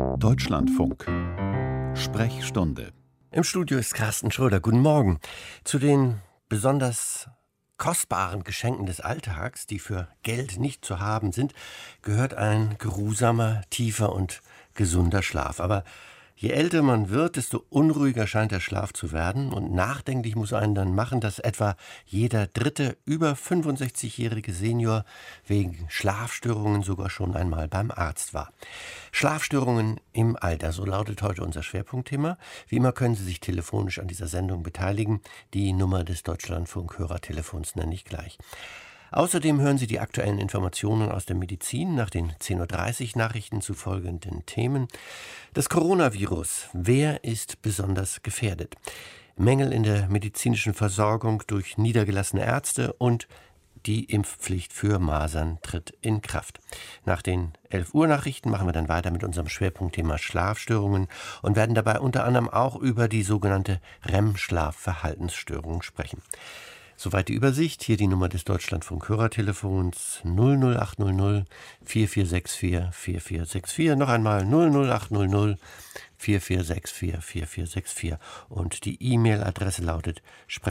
Deutschlandfunk. Sprechstunde. Im Studio ist Carsten Schröder. Guten Morgen. Zu den besonders kostbaren Geschenken des Alltags, die für Geld nicht zu haben sind, gehört ein geruhsamer, tiefer und gesunder Schlaf. Aber je älter man wird, desto unruhiger scheint der Schlaf zu werden. Und nachdenklich muss einen dann machen, dass etwa jeder dritte über 65-jährige Senior wegen Schlafstörungen sogar schon einmal beim Arzt war. Schlafstörungen im Alter, so lautet heute unser Schwerpunktthema. Wie immer können Sie sich telefonisch an dieser Sendung beteiligen. Die Nummer des Deutschlandfunk-Hörertelefons nenne ich gleich. Außerdem hören Sie die aktuellen Informationen aus der Medizin nach den 10.30 Uhr Nachrichten zu folgenden Themen. Das Coronavirus. Wer ist besonders gefährdet? Mängel in der medizinischen Versorgung durch niedergelassene Ärzte und die Impfpflicht für Masern tritt in Kraft. Nach den 11 Uhr Nachrichten machen wir dann weiter mit unserem Schwerpunktthema Schlafstörungen und werden dabei unter anderem auch über die sogenannte REM-Schlafverhaltensstörung sprechen. Soweit die Übersicht. Hier die Nummer des Deutschlandfunk-Hörertelefons 00800 4464 4464. Noch einmal 00800 4464 4464. Und die E-Mail-Adresse lautet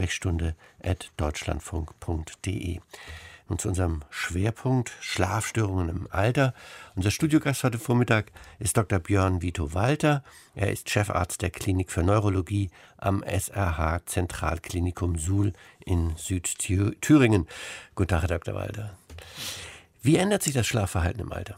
sprechstunde@deutschlandfunk.de. Nun zu unserem Schwerpunkt Schlafstörungen im Alter. Unser Studiogast heute Vormittag ist Dr. Björn Vito Walter. Er ist Chefarzt der Klinik für Neurologie am SRH Zentralklinikum Suhl in Südthüringen. Guten Tag, Herr Dr. Walter. Wie ändert sich das Schlafverhalten im Alter?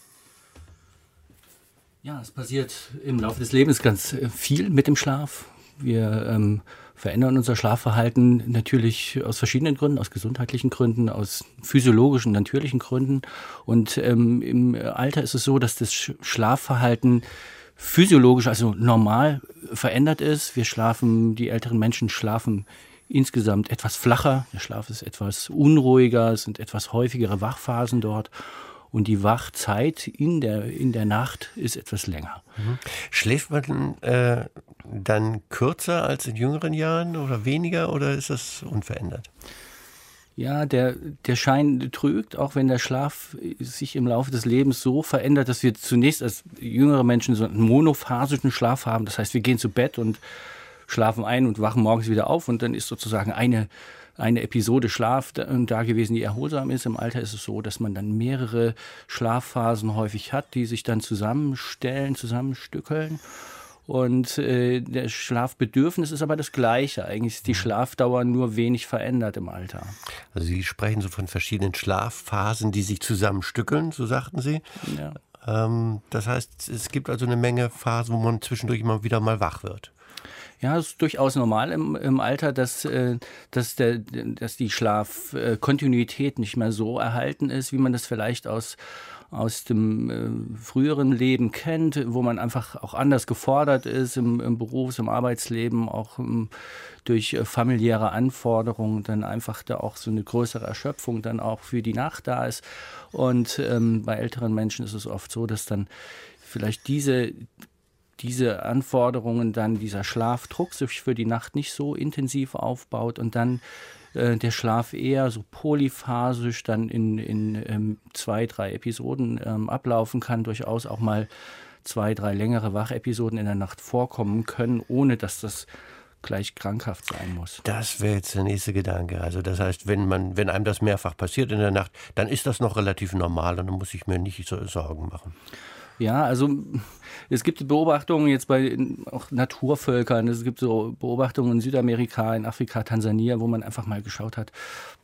Ja, es passiert im Laufe des Lebens ganz viel mit dem Schlaf. Wir verändern unser Schlafverhalten natürlich aus verschiedenen Gründen, aus gesundheitlichen Gründen, aus physiologischen, natürlichen Gründen. Und im Alter ist es so, dass das Schlafverhalten physiologisch, also normal verändert ist. Die älteren Menschen schlafen insgesamt etwas flacher. Der Schlaf ist etwas unruhiger, es sind etwas häufigere Wachphasen dort. Und die Wachzeit in der Nacht ist etwas länger. Schläft man dann kürzer als in jüngeren Jahren oder weniger oder ist das unverändert? Ja, der Schein trügt, auch wenn der Schlaf sich im Laufe des Lebens so verändert, dass wir zunächst als jüngere Menschen so einen monophasischen Schlaf haben. Das heißt, wir gehen zu Bett und schlafen ein und wachen morgens wieder auf und dann ist sozusagen eine Episode Schlaf da gewesen, die erholsam ist. Im Alter ist es so, dass man dann mehrere Schlafphasen häufig hat, die sich dann zusammenstückeln. Und der Schlafbedürfnis ist aber das Gleiche. Eigentlich ist die Schlafdauer nur wenig verändert im Alter. Also Sie sprechen so von verschiedenen Schlafphasen, die sich zusammenstückeln, so sagten Sie. Ja. Das heißt, es gibt also eine Menge Phasen, wo man zwischendurch immer wieder mal wach wird. Ja, es ist durchaus normal im Alter, dass die Schlafkontinuität nicht mehr so erhalten ist, wie man das vielleicht aus dem früheren Leben kennt, wo man einfach auch anders gefordert ist im Berufs-, im Arbeitsleben, auch durch familiäre Anforderungen dann einfach da auch so eine größere Erschöpfung dann auch für die Nacht da ist. Und bei älteren Menschen ist es oft so, dass dann vielleicht diese Anforderungen, dann dieser Schlafdruck sich für die Nacht nicht so intensiv aufbaut und dann der Schlaf eher so polyphasisch dann in 2, 3 Episoden ablaufen kann, durchaus auch mal 2, 3 längere Wachepisoden in der Nacht vorkommen können, ohne dass das gleich krankhaft sein muss. Das wäre jetzt der nächste Gedanke. Also das heißt, wenn einem das mehrfach passiert in der Nacht, dann ist das noch relativ normal und dann muss ich mir nicht so Sorgen machen. Ja, also es gibt Beobachtungen jetzt bei auch Naturvölkern, es gibt so Beobachtungen in Südamerika, in Afrika, Tansania, wo man einfach mal geschaut hat,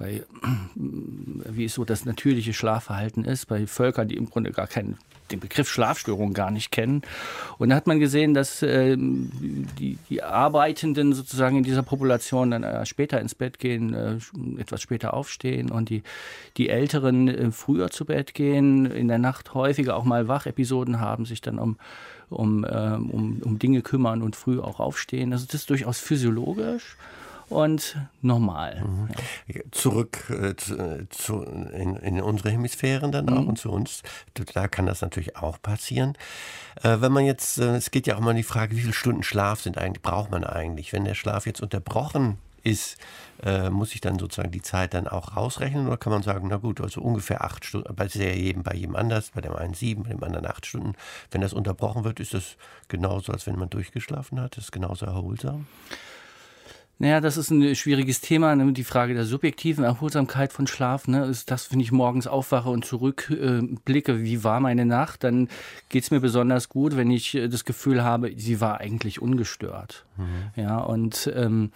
wie es so das natürliche Schlafverhalten ist, bei Völkern, die im Grunde den Begriff Schlafstörung gar nicht kennen. Und da hat man gesehen, dass die Arbeitenden sozusagen in dieser Population dann später ins Bett gehen, etwas später aufstehen und die Älteren früher zu Bett gehen, in der Nacht häufiger auch mal Wachepisoden haben, sich dann um Dinge kümmern und früh auch aufstehen. Also das ist durchaus physiologisch und normal. Ja. Zurück in unsere Hemisphären dann auch und zu uns. Da kann das natürlich auch passieren. Wenn man jetzt, es geht ja auch mal um die Frage, wie viele Stunden Schlaf braucht man eigentlich? Wenn der Schlaf jetzt unterbrochen ist, muss ich dann sozusagen die Zeit dann auch rausrechnen oder kann man sagen, na gut, also ungefähr 8 Stunden, bei jedem anders, bei dem einen 7, bei dem anderen 8 Stunden. Wenn das unterbrochen wird, ist das genauso, als wenn man durchgeschlafen hat, ist genauso erholsam? Naja, das ist ein schwieriges Thema, ne? Die Frage der subjektiven Erholsamkeit von Schlaf, ne? Ist das, wenn ich morgens aufwache und zurückblicke, wie war meine Nacht, dann geht's mir besonders gut, wenn ich das Gefühl habe, sie war eigentlich ungestört. Ja, und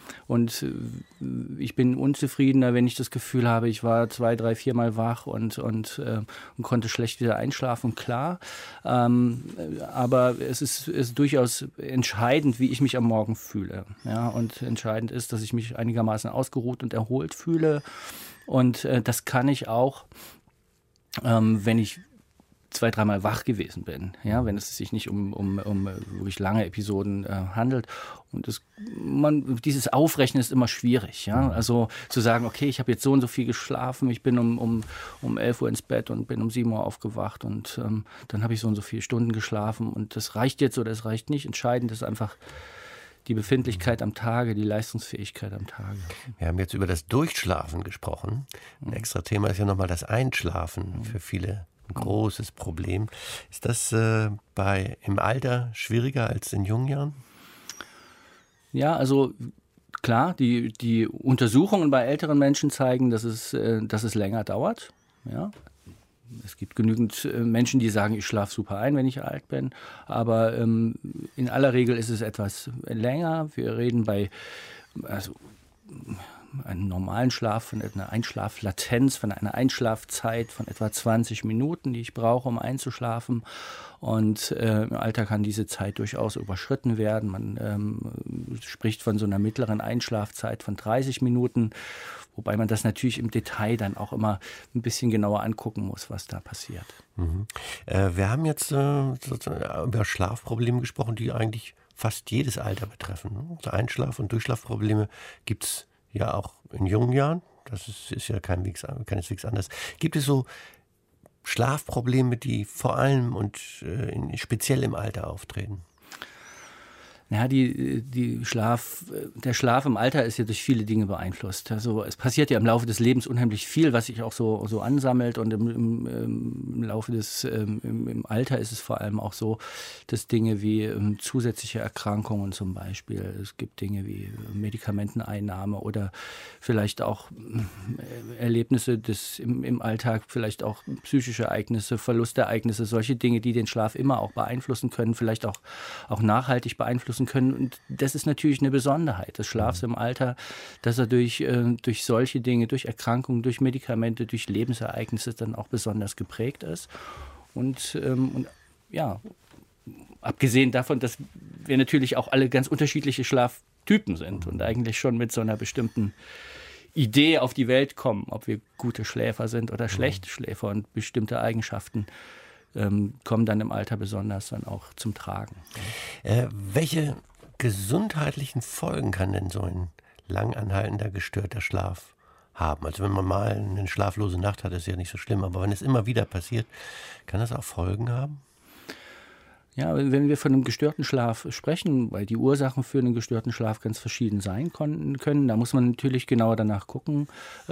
ich bin unzufriedener, wenn ich das Gefühl habe, ich war 2, 3, 4 Mal wach und konnte schlecht wieder einschlafen, klar. Aber es ist durchaus entscheidend, wie ich mich am Morgen fühle. Ja, und entscheidend ist, dass ich mich einigermaßen ausgeruht und erholt fühle. Und das kann ich auch, wenn ich 2, 3 Mal wach gewesen bin, ja, wenn es sich nicht um wirklich lange Episoden handelt. Und dieses Aufrechnen ist immer schwierig, ja. Also zu sagen, okay, ich habe jetzt so und so viel geschlafen, ich bin um 11 Uhr ins Bett und bin um 7 Uhr aufgewacht und dann habe ich so und so viele Stunden geschlafen und das reicht jetzt oder das reicht nicht. Entscheidend ist einfach die Befindlichkeit am Tage, die Leistungsfähigkeit am Tage. Wir haben jetzt über das Durchschlafen gesprochen. Ein extra Thema ist ja nochmal das Einschlafen für viele. Ein großes Problem. Ist das im Alter schwieriger als in jungen Jahren? Ja, also klar, die Untersuchungen bei älteren Menschen zeigen, dass es länger dauert. Ja. Es gibt genügend Menschen, die sagen, ich schlafe super ein, wenn ich alt bin. Aber in aller Regel ist es etwas länger. Wir reden bei einem normalen Schlaf von einer Einschlaflatenz, von einer Einschlafzeit von etwa 20 Minuten, die ich brauche, um einzuschlafen. Und im Alter kann diese Zeit durchaus überschritten werden. Man spricht von so einer mittleren Einschlafzeit von 30 Minuten. Wobei man das natürlich im Detail dann auch immer ein bisschen genauer angucken muss, was da passiert. Wir haben jetzt über Schlafprobleme gesprochen, die eigentlich fast jedes Alter betreffen. Also Einschlaf- und Durchschlafprobleme gibt es ja auch in jungen Jahren. Das ist ja keineswegs anders. Gibt es so Schlafprobleme, die vor allem und speziell im Alter auftreten? Ja, der Schlaf im Alter ist ja durch viele Dinge beeinflusst. Also es passiert ja im Laufe des Lebens unheimlich viel, was sich auch so ansammelt. Und im Laufe im Alter ist es vor allem auch so, dass Dinge wie zusätzliche Erkrankungen zum Beispiel, es gibt Dinge wie Medikamenteneinnahme oder vielleicht auch Erlebnisse im Alltag, vielleicht auch psychische Ereignisse, Verlustereignisse, solche Dinge, die den Schlaf immer auch beeinflussen können, vielleicht auch nachhaltig beeinflussen können. Und das ist natürlich eine Besonderheit des Schlafs im Alter, dass er durch solche Dinge, durch Erkrankungen, durch Medikamente, durch Lebensereignisse dann auch besonders geprägt ist. Und ja, abgesehen davon, dass wir natürlich auch alle ganz unterschiedliche Schlaftypen sind und eigentlich schon mit so einer bestimmten Idee auf die Welt kommen, ob wir gute Schläfer sind oder schlechte Schläfer, und bestimmte Eigenschaften kommen dann im Alter besonders dann auch zum Tragen. Welche gesundheitlichen Folgen kann denn so ein lang anhaltender, gestörter Schlaf haben? Also wenn man mal eine schlaflose Nacht hat, ist ja nicht so schlimm, aber wenn es immer wieder passiert, kann das auch Folgen haben? Ja, wenn wir von einem gestörten Schlaf sprechen, weil die Ursachen für einen gestörten Schlaf ganz verschieden sein können, da muss man natürlich genauer danach gucken.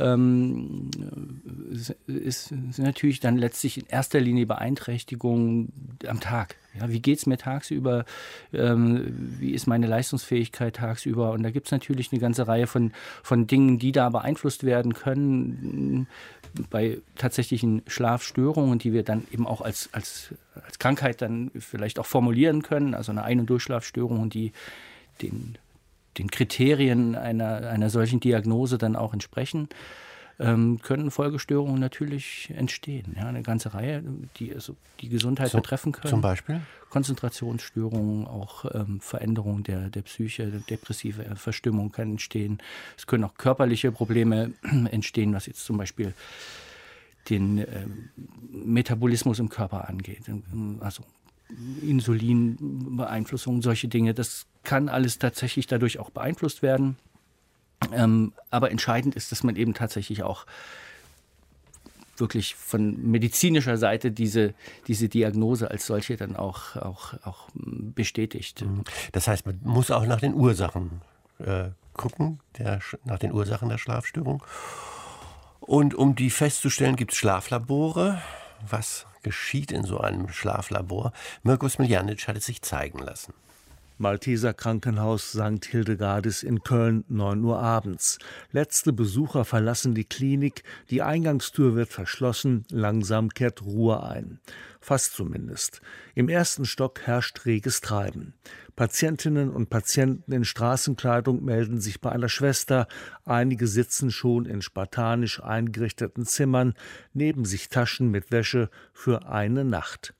Sind natürlich dann letztlich in erster Linie Beeinträchtigungen am Tag. Ja, wie geht es mir tagsüber? Wie ist meine Leistungsfähigkeit tagsüber? Und da gibt es natürlich eine ganze Reihe von Dingen, die da beeinflusst werden können bei tatsächlichen Schlafstörungen, die wir dann eben auch als Krankheit dann vielleicht auch formulieren können. Also eine Ein- und Durchschlafstörung, die den Kriterien einer solchen Diagnose dann auch entsprechen. Können Folgestörungen natürlich entstehen. Ja, eine ganze Reihe, die Gesundheit betreffen können. Zum Beispiel? Konzentrationsstörungen, auch Veränderungen der Psyche, depressive Verstimmung kann entstehen. Es können auch körperliche Probleme entstehen, was jetzt zum Beispiel den Metabolismus im Körper angeht. Also Insulinbeeinflussung, solche Dinge, das kann alles tatsächlich dadurch auch beeinflusst werden. Aber entscheidend ist, dass man eben tatsächlich auch wirklich von medizinischer Seite diese Diagnose als solche dann auch bestätigt. Das heißt, man muss auch nach den Ursachen gucken nach den Ursachen der Schlafstörung. Und um die festzustellen, gibt es Schlaflabore. Was geschieht in so einem Schlaflabor? Mirko Smiljanic hat es sich zeigen lassen. Malteser Krankenhaus St. Hildegardis in Köln, 9 Uhr abends. Letzte Besucher verlassen die Klinik, die Eingangstür wird verschlossen, langsam kehrt Ruhe ein. Fast zumindest. Im ersten Stock herrscht reges Treiben. Patientinnen und Patienten in Straßenkleidung melden sich bei einer Schwester. Einige sitzen schon in spartanisch eingerichteten Zimmern, neben sich Taschen mit Wäsche für eine Nacht.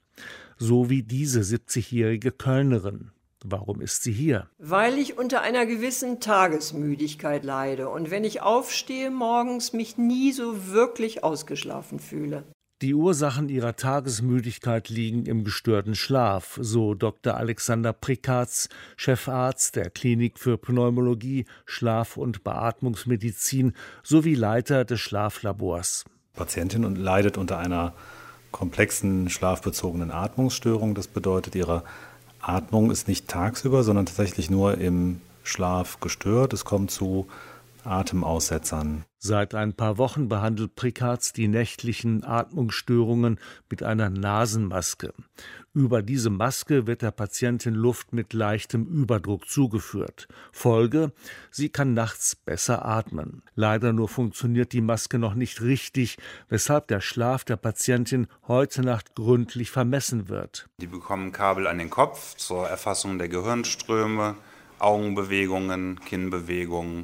So wie diese 70-jährige Kölnerin. Warum ist sie hier? Weil ich unter einer gewissen Tagesmüdigkeit leide und wenn ich aufstehe morgens mich nie so wirklich ausgeschlafen fühle. Die Ursachen ihrer Tagesmüdigkeit liegen im gestörten Schlaf, so Dr. Alexander Prikatz, Chefarzt der Klinik für Pneumologie, Schlaf- und Beatmungsmedizin sowie Leiter des Schlaflabors. Die Patientin leidet unter einer komplexen schlafbezogenen Atmungsstörung. Das bedeutet, ihre Atmung ist nicht tagsüber, sondern tatsächlich nur im Schlaf gestört. Es kommt zu Atemaussetzern. Seit ein paar Wochen behandelt Prikatz die nächtlichen Atmungsstörungen mit einer Nasenmaske. Über diese Maske wird der Patientin Luft mit leichtem Überdruck zugeführt. Folge: sie kann nachts besser atmen. Leider nur funktioniert die Maske noch nicht richtig, weshalb der Schlaf der Patientin heute Nacht gründlich vermessen wird. Die bekommen Kabel an den Kopf zur Erfassung der Gehirnströme, Augenbewegungen, Kinnbewegungen.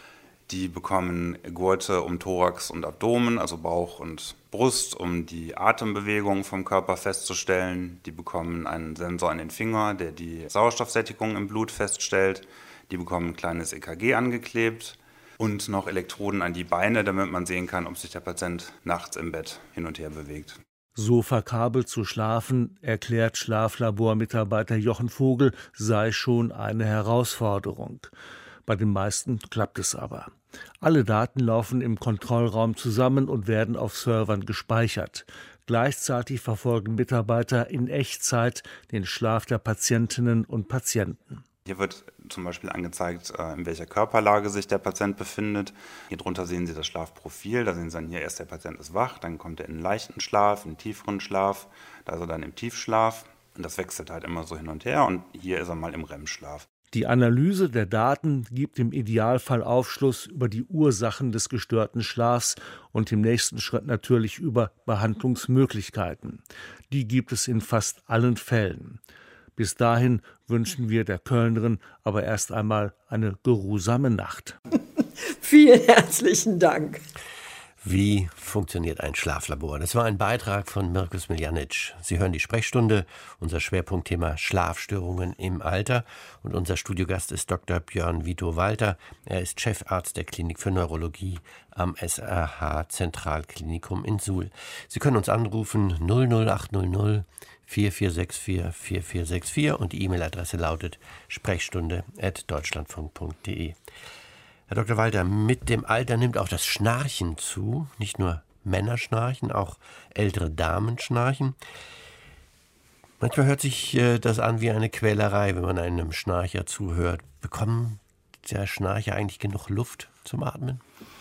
Die bekommen Gurte um Thorax und Abdomen, also Bauch und Brust, um die Atembewegungen vom Körper festzustellen. Die bekommen einen Sensor an den Finger, der die Sauerstoffsättigung im Blut feststellt. Die bekommen ein kleines EKG angeklebt und noch Elektroden an die Beine, damit man sehen kann, ob sich der Patient nachts im Bett hin und her bewegt. So verkabelt zu schlafen, erklärt Schlaflabormitarbeiter Jochen Vogel, sei schon eine Herausforderung. Bei den meisten klappt es aber. Alle Daten laufen im Kontrollraum zusammen und werden auf Servern gespeichert. Gleichzeitig verfolgen Mitarbeiter in Echtzeit den Schlaf der Patientinnen und Patienten. Hier wird zum Beispiel angezeigt, in welcher Körperlage sich der Patient befindet. Hier drunter sehen Sie das Schlafprofil. Da sehen Sie dann hier erst, der Patient ist wach, dann kommt er in einen leichten Schlaf, in einen tieferen Schlaf, da ist er dann im Tiefschlaf. Und das wechselt halt immer so hin und her und hier ist er mal im REM-Schlaf. Die Analyse der Daten gibt im Idealfall Aufschluss über die Ursachen des gestörten Schlafs und im nächsten Schritt natürlich über Behandlungsmöglichkeiten. Die gibt es in fast allen Fällen. Bis dahin wünschen wir der Kölnerin aber erst einmal eine geruhsame Nacht. Vielen herzlichen Dank. Wie funktioniert ein Schlaflabor? Das war ein Beitrag von Mirko Smiljanic. Sie hören die Sprechstunde, unser Schwerpunktthema Schlafstörungen im Alter. Und unser Studiogast ist Dr. Björn Vito Walter. Er ist Chefarzt der Klinik für Neurologie am SRH Zentralklinikum in Suhl. Sie können uns anrufen 00800 4464 4464 und die E-Mail-Adresse lautet sprechstunde@deutschlandfunk.de. Herr Dr. Walter, mit dem Alter nimmt auch das Schnarchen zu. Nicht nur Männer schnarchen, auch ältere Damen schnarchen. Manchmal hört sich das an wie eine Quälerei, wenn man einem Schnarcher zuhört. Bekommt der Schnarcher eigentlich genug Luft zum Atmen?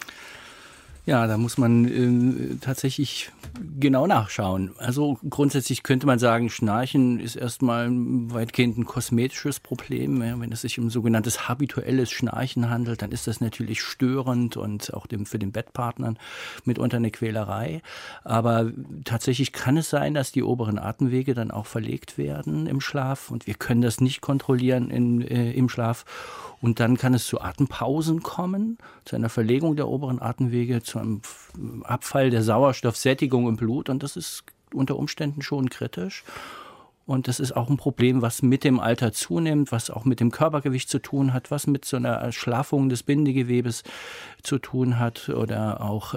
Ja, da muss man tatsächlich genau nachschauen. Also grundsätzlich könnte man sagen, Schnarchen ist erstmal weitgehend ein kosmetisches Problem. Ja, wenn es sich um sogenanntes habituelles Schnarchen handelt, dann ist das natürlich störend und auch für den Bettpartner mitunter eine Quälerei. Aber tatsächlich kann es sein, dass die oberen Atemwege dann auch verlegt werden im Schlaf und wir können das nicht kontrollieren im Schlaf. Und dann kann es zu Atempausen kommen, zu einer Verlegung der oberen Atemwege, zu einem Abfall der Sauerstoffsättigung im Blut. Und das ist unter Umständen schon kritisch. Und das ist auch ein Problem, was mit dem Alter zunimmt, was auch mit dem Körpergewicht zu tun hat, was mit so einer Erschlaffung des Bindegewebes zu tun hat oder auch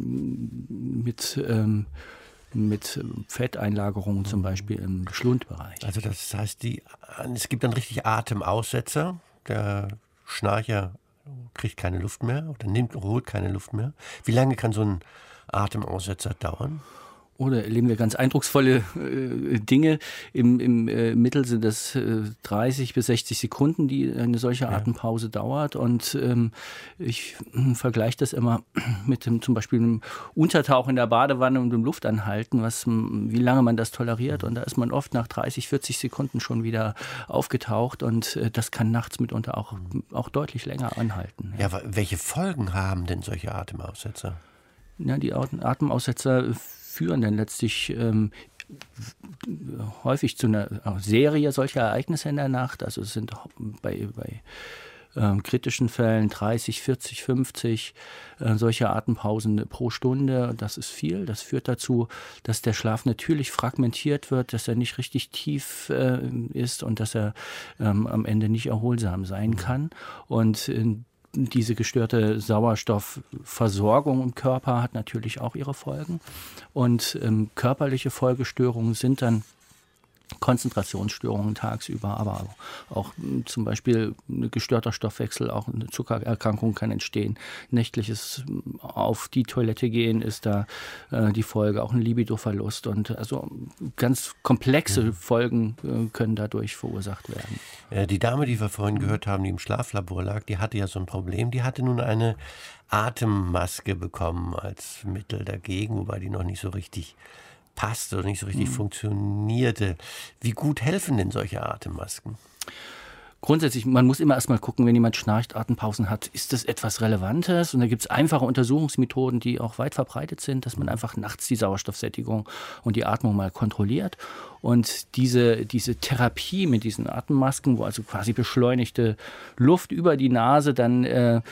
mit Fetteinlagerungen zum Beispiel im Schlundbereich. Also das heißt, es gibt dann richtig Atemaussetzer. Der Schnarcher kriegt keine Luft mehr oder holt keine Luft mehr. Wie lange kann so ein Atemaussetzer dauern? Oder erleben wir ganz eindrucksvolle Dinge. Im Mittel sind das 30 bis 60 Sekunden, die eine solche Atempause dauert. Und ich vergleiche das immer mit zum Beispiel einem Untertauchen in der Badewanne und dem Luftanhalten, wie lange man das toleriert. Und da ist man oft nach 30, 40 Sekunden schon wieder aufgetaucht. Und das kann nachts mitunter auch deutlich länger anhalten. Ja, welche Folgen haben denn solche Atemaussetzer? Ja, die Atemaussetzer führen dann letztlich häufig zu einer Serie solcher Ereignisse in der Nacht. Also es sind bei kritischen Fällen 30, 40, 50 solche Atempausen pro Stunde. Das ist viel. Das führt dazu, dass der Schlaf natürlich fragmentiert wird, dass er nicht richtig tief ist und dass er am Ende nicht erholsam sein kann. Und diese gestörte Sauerstoffversorgung im Körper hat natürlich auch ihre Folgen. Und körperliche Folgestörungen sind dann Konzentrationsstörungen tagsüber, aber auch zum Beispiel ein gestörter Stoffwechsel, auch eine Zuckererkrankung kann entstehen. Nächtliches auf die Toilette gehen ist da die Folge, auch ein Libidoverlust. Und also ganz komplexe Folgen können dadurch verursacht werden. Die Dame, die wir vorhin gehört haben, die im Schlaflabor lag, die hatte ja so ein Problem. Die hatte nun eine Atemmaske bekommen als Mittel dagegen, wobei die noch nicht so richtig passte oder nicht so richtig funktionierte. Wie gut helfen denn solche Atemmasken? Grundsätzlich, man muss immer erstmal gucken, wenn jemand schnarcht, Atempausen hat, ist das etwas Relevantes? Und da gibt es einfache Untersuchungsmethoden, die auch weit verbreitet sind, dass man einfach nachts die Sauerstoffsättigung und die Atmung mal kontrolliert. Und diese Therapie mit diesen Atemmasken, wo also quasi beschleunigte Luft über die Nase dann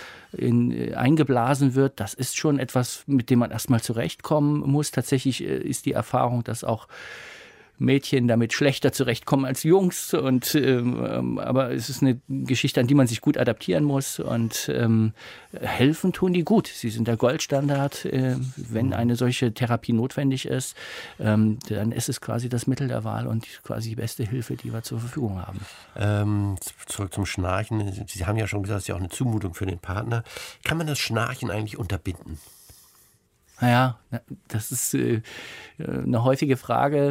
eingeblasen wird, das ist schon etwas, mit dem man erstmal zurechtkommen muss. Tatsächlich ist die Erfahrung, dass auch Mädchen damit schlechter zurechtkommen als Jungs. Aber es ist eine Geschichte, an die man sich gut adaptieren muss. Und helfen tun die gut. Sie sind der Goldstandard. Wenn eine solche Therapie notwendig ist, dann ist es quasi das Mittel der Wahl und quasi die beste Hilfe, die wir zur Verfügung haben. Zurück zum Schnarchen. Sie haben ja schon gesagt, es ist ja auch eine Zumutung für den Partner. Kann man das Schnarchen eigentlich unterbinden? Naja, das ist eine häufige Frage.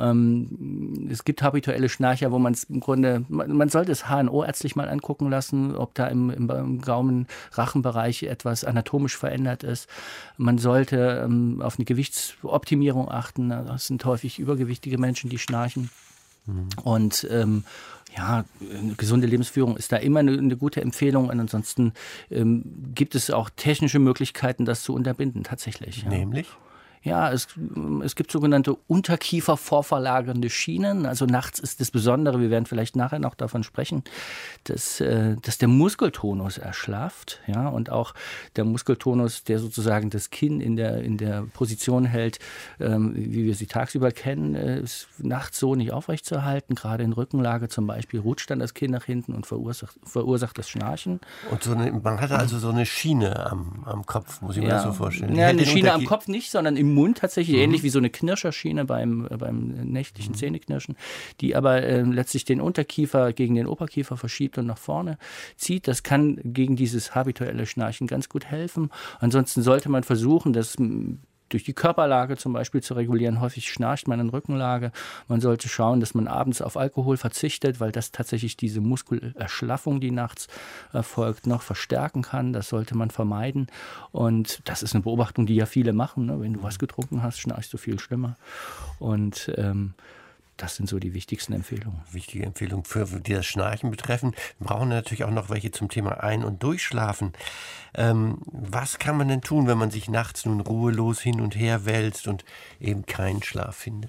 Es gibt habituelle Schnarcher, wo man es im Grunde, man sollte es HNO ärztlich mal angucken lassen, ob da im Gaumen-Rachenbereich etwas anatomisch verändert ist. Man sollte auf eine Gewichtsoptimierung achten. Das sind häufig übergewichtige Menschen, die schnarchen. Und eine gesunde Lebensführung ist da immer eine gute Empfehlung. Und ansonsten gibt es auch technische Möglichkeiten, das zu unterbinden, tatsächlich. Ja. Nämlich? Ja, es gibt sogenannte unterkiefervorverlagernde Schienen. Also nachts ist das Besondere, wir werden vielleicht nachher noch davon sprechen, dass der Muskeltonus erschlafft. Ja, und auch der Muskeltonus, der sozusagen das Kinn in der Position hält, wie wir sie tagsüber kennen, ist nachts so nicht aufrechtzuerhalten. Gerade in Rückenlage zum Beispiel rutscht dann das Kinn nach hinten und verursacht das Schnarchen. Und man hatte also so eine Schiene am Kopf, muss ich mir das so vorstellen. Ja, eine Schiene am Kopf nicht, sondern im Mund tatsächlich, ähnlich wie so eine Knirscherschiene beim nächtlichen Zähneknirschen, die aber letztlich den Unterkiefer gegen den Oberkiefer verschiebt und nach vorne zieht. Das kann gegen dieses habituelle Schnarchen ganz gut helfen. Ansonsten sollte man versuchen, das durch die Körperlage zum Beispiel zu regulieren. Häufig schnarcht man in Rückenlage. Man sollte schauen, dass man abends auf Alkohol verzichtet, weil das tatsächlich diese Muskelerschlaffung, die nachts erfolgt, noch verstärken kann. Das sollte man vermeiden. Und das ist eine Beobachtung, die ja viele machen. Ne? Wenn du was getrunken hast, schnarchst du viel schlimmer. Und das sind so die wichtigsten Empfehlungen. Wichtige Empfehlungen, die das Schnarchen betreffen. Wir brauchen natürlich auch noch welche zum Thema Ein- und Durchschlafen. Was kann man denn tun, wenn man sich nachts nun ruhelos hin und her wälzt und eben keinen Schlaf findet?